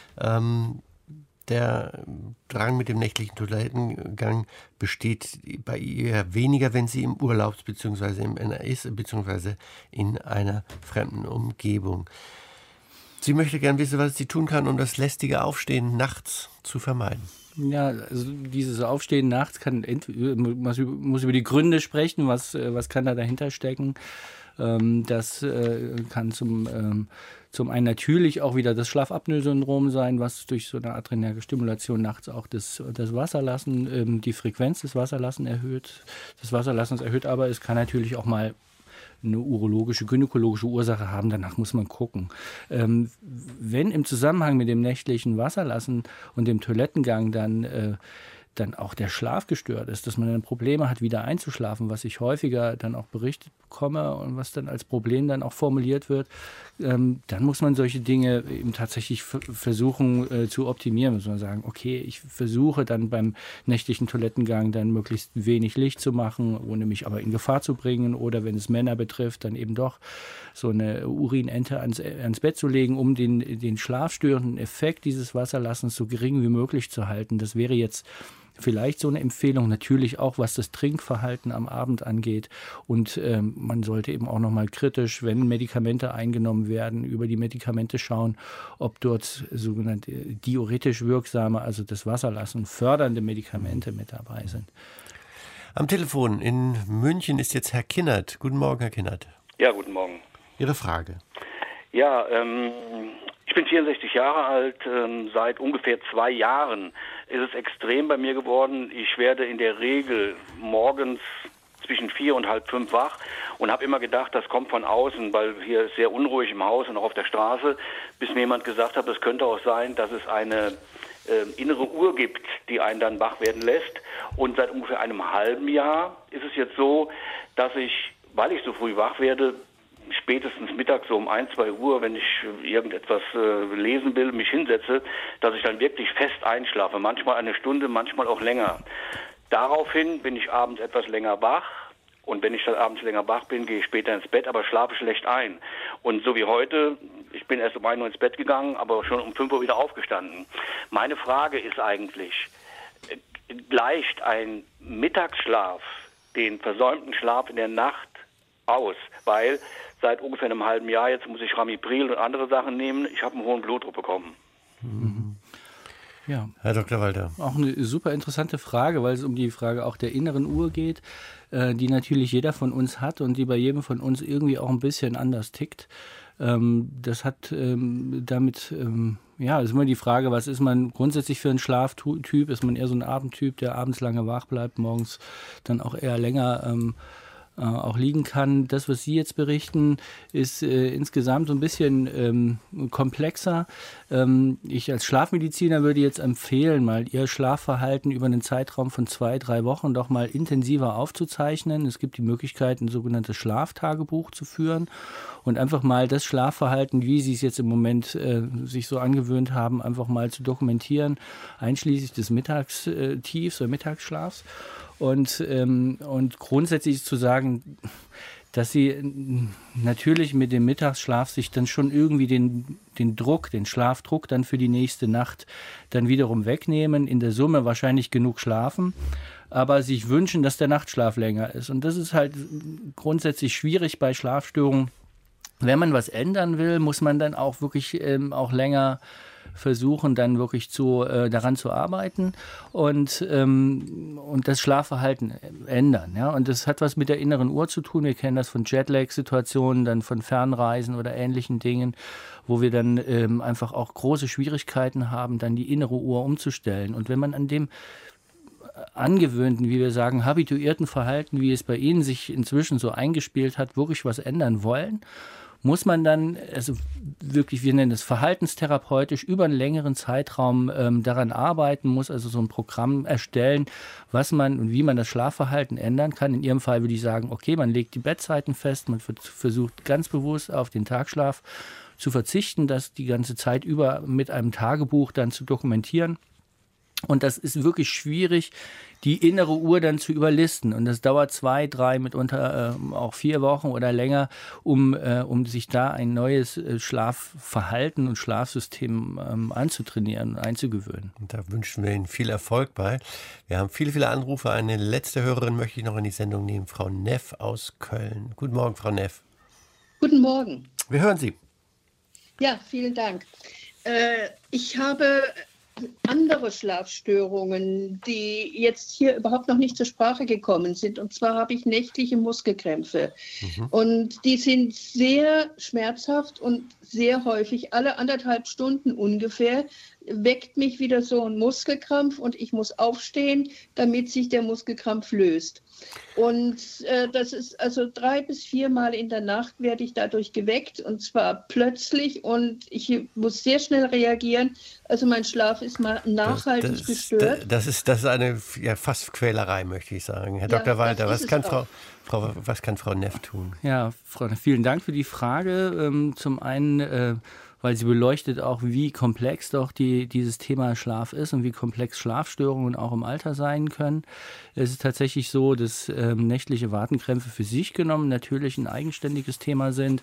Der Drang mit dem nächtlichen Toilettengang besteht bei ihr weniger, wenn sie im Urlaub bzw. im NR ist, beziehungsweise in einer fremden Umgebung. Sie möchte gern wissen, was sie tun kann, um das lästige Aufstehen nachts zu vermeiden. Ja, also dieses Aufstehen nachts muss über die Gründe sprechen, was kann da dahinter stecken. Das kann zum einen natürlich auch wieder das Schlafapnoe-Syndrom sein, was durch so eine adrenerge Stimulation nachts auch das Wasserlassen, die Frequenz des Wasserlassens erhöht, aber es kann natürlich auch mal eine urologische, gynäkologische Ursache haben, danach muss man gucken. Wenn im Zusammenhang mit dem nächtlichen Wasserlassen und dem Toilettengang dann auch der Schlaf gestört ist, dass man dann Probleme hat, wieder einzuschlafen, was ich häufiger dann auch berichtet bekomme und was dann als Problem dann auch formuliert wird, dann muss man solche Dinge eben tatsächlich versuchen zu optimieren. Muss man sagen, okay, ich versuche dann beim nächtlichen Toilettengang dann möglichst wenig Licht zu machen, ohne mich aber in Gefahr zu bringen, oder wenn es Männer betrifft, dann eben doch so eine Urinente ans Bett zu legen, um den schlafstörenden Effekt dieses Wasserlassens so gering wie möglich zu halten. Das wäre jetzt vielleicht so eine Empfehlung, natürlich auch, was das Trinkverhalten am Abend angeht. Und man sollte eben auch nochmal kritisch, wenn Medikamente eingenommen werden, über die Medikamente schauen, ob dort sogenannte diuretisch wirksame, also das Wasserlassen fördernde Medikamente mit dabei sind. Am Telefon in München ist jetzt Herr Kinnert. Guten Morgen, Herr Kinnert. Ja, guten Morgen. Ihre Frage. Ja, ich bin 64 Jahre alt. Seit ungefähr 2 Jahren ist es extrem bei mir geworden. Ich werde in der Regel morgens zwischen 4 und halb 5 wach und habe immer gedacht, das kommt von außen, weil hier ist sehr unruhig im Haus und auch auf der Straße, bis mir jemand gesagt hat, es könnte auch sein, dass es eine innere Uhr gibt, die einen dann wach werden lässt. Und seit ungefähr einem halben Jahr ist es jetzt so, dass ich, weil ich so früh wach werde, spätestens mittags so um 1, 2 Uhr, wenn ich irgendetwas lesen will, mich hinsetze, dass ich dann wirklich fest einschlafe. Manchmal 1 Stunde, manchmal auch länger. Daraufhin bin ich abends etwas länger wach. Und wenn ich dann abends länger wach bin, gehe ich später ins Bett, aber schlafe schlecht ein. Und so wie heute, ich bin erst um 1 Uhr ins Bett gegangen, aber schon um 5 Uhr wieder aufgestanden. Meine Frage ist eigentlich, gleicht ein Mittagsschlaf den versäumten Schlaf in der Nacht aus, weil seit ungefähr einem halben Jahr jetzt muss ich Ramipril und andere Sachen nehmen. Ich habe einen hohen Blutdruck bekommen. Ja. Herr Dr. Walter. Auch eine super interessante Frage, weil es um die Frage auch der inneren Uhr geht, die natürlich jeder von uns hat und die bei jedem von uns irgendwie auch ein bisschen anders tickt. Das hat damit, ist immer die Frage, was ist man grundsätzlich für ein Schlaftyp? Ist man eher so ein Abendtyp, der abends lange wach bleibt, morgens dann auch eher länger auch liegen kann. Das, was Sie jetzt berichten, ist insgesamt so ein bisschen komplexer. Ich als Schlafmediziner würde jetzt empfehlen, mal Ihr Schlafverhalten über einen Zeitraum von 2-3 Wochen doch mal intensiver aufzuzeichnen. Es gibt die Möglichkeit, ein sogenanntes Schlaftagebuch zu führen und einfach mal das Schlafverhalten, wie Sie es jetzt im Moment sich so angewöhnt haben, einfach mal zu dokumentieren, einschließlich des Mittagstiefs oder Mittagsschlafs. Und grundsätzlich zu sagen, dass sie natürlich mit dem Mittagsschlaf sich dann schon irgendwie den Schlafdruck dann für die nächste Nacht dann wiederum wegnehmen, in der Summe wahrscheinlich genug schlafen, aber sich wünschen, dass der Nachtschlaf länger ist. Und das ist halt grundsätzlich schwierig bei Schlafstörungen. Wenn man was ändern will, muss man dann auch wirklich auch länger versuchen, dann wirklich daran zu arbeiten und das Schlafverhalten ändern. Ja? Und das hat was mit der inneren Uhr zu tun. Wir kennen das von Jetlag-Situationen, dann von Fernreisen oder ähnlichen Dingen, wo wir dann einfach auch große Schwierigkeiten haben, dann die innere Uhr umzustellen. Und wenn man an dem angewöhnten, wie wir sagen, habituierten Verhalten, wie es bei Ihnen sich inzwischen so eingespielt hat, wirklich was ändern wollen, muss man dann, also wirklich, wir nennen es verhaltenstherapeutisch, über einen längeren Zeitraum daran arbeiten, muss also so ein Programm erstellen, was man und wie man das Schlafverhalten ändern kann. In Ihrem Fall würde ich sagen, okay, man legt die Bettzeiten fest, man versucht ganz bewusst auf den Tagschlaf zu verzichten, das die ganze Zeit über mit einem Tagebuch dann zu dokumentieren. Und das ist wirklich schwierig, die innere Uhr dann zu überlisten. Und das dauert 2, 3, mitunter auch 4 Wochen oder länger, um sich da ein neues Schlafverhalten und Schlafsystem anzutrainieren und einzugewöhnen. Und da wünschen wir Ihnen viel Erfolg bei. Wir haben viele, viele Anrufe. Eine letzte Hörerin möchte ich noch in die Sendung nehmen, Frau Neff aus Köln. Guten Morgen, Frau Neff. Guten Morgen. Wir hören Sie. Ja, vielen Dank. Ich habe andere Schlafstörungen, die jetzt hier überhaupt noch nicht zur Sprache gekommen sind. Und zwar habe ich nächtliche Muskelkrämpfe. Und die sind sehr schmerzhaft und sehr häufig, alle 1,5 Stunden ungefähr, weckt mich wieder so ein Muskelkrampf und ich muss aufstehen, damit sich der Muskelkrampf löst. Und das ist also 3 bis 4 Mal in der Nacht werde ich dadurch geweckt und zwar plötzlich und ich muss sehr schnell reagieren. Also mein Schlaf ist mal nachhaltig gestört. Das ist eine fast Quälerei, möchte ich sagen. Herr Dr. Walter, was kann Frau Neff tun? Ja, Frau Neff, vielen Dank für die Frage. Zum einen, weil sie beleuchtet auch, wie komplex doch dieses Thema Schlaf ist und wie komplex Schlafstörungen auch im Alter sein können. Es ist tatsächlich so, dass nächtliche Wartenkrämpfe für sich genommen natürlich ein eigenständiges Thema sind,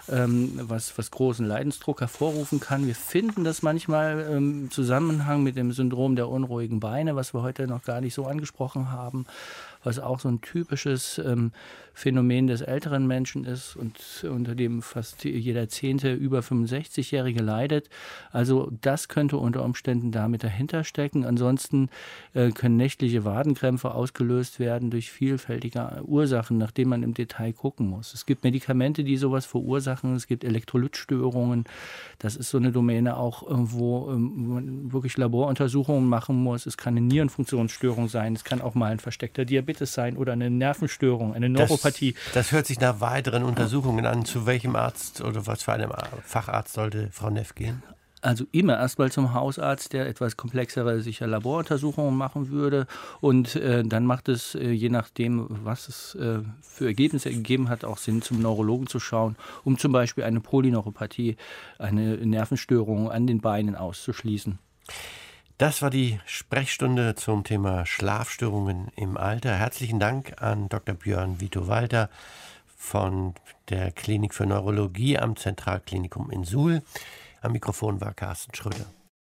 was großen Leidensdruck hervorrufen kann. Wir finden das manchmal im Zusammenhang mit dem Syndrom der unruhigen Beine, was wir heute noch gar nicht so angesprochen haben, was auch so ein typisches Phänomen des älteren Menschen ist und unter dem fast jeder 10. über 65-Jährige leidet. Also das könnte unter Umständen damit dahinter stecken. Ansonsten können nächtliche Wadenkrämpfe ausgelöst werden durch vielfältige Ursachen, nach denen man im Detail gucken muss. Es gibt Medikamente, die sowas verursachen. Es gibt Elektrolytstörungen. Das ist so eine Domäne auch, wo man wirklich Laboruntersuchungen machen muss. Es kann eine Nierenfunktionsstörung sein. Es kann auch mal ein versteckter Diabetes sein oder eine Nervenstörung, eine Neuropathie. Das hört sich nach weiteren Untersuchungen an. Zu welchem Arzt oder was für einem Facharzt sollte Frau Neff gehen? Also immer erstmal zum Hausarzt, der etwas komplexere sicher Laboruntersuchungen machen würde. Und dann macht es, je nachdem, was es für Ergebnisse gegeben hat, auch Sinn, zum Neurologen zu schauen, um zum Beispiel eine Polyneuropathie, eine Nervenstörung an den Beinen auszuschließen. Das war die Sprechstunde zum Thema Schlafstörungen im Alter. Herzlichen Dank an Dr. Björn Vito Walter von der Klinik für Neurologie am Zentralklinikum in Suhl. Am Mikrofon war Carsten Schröder.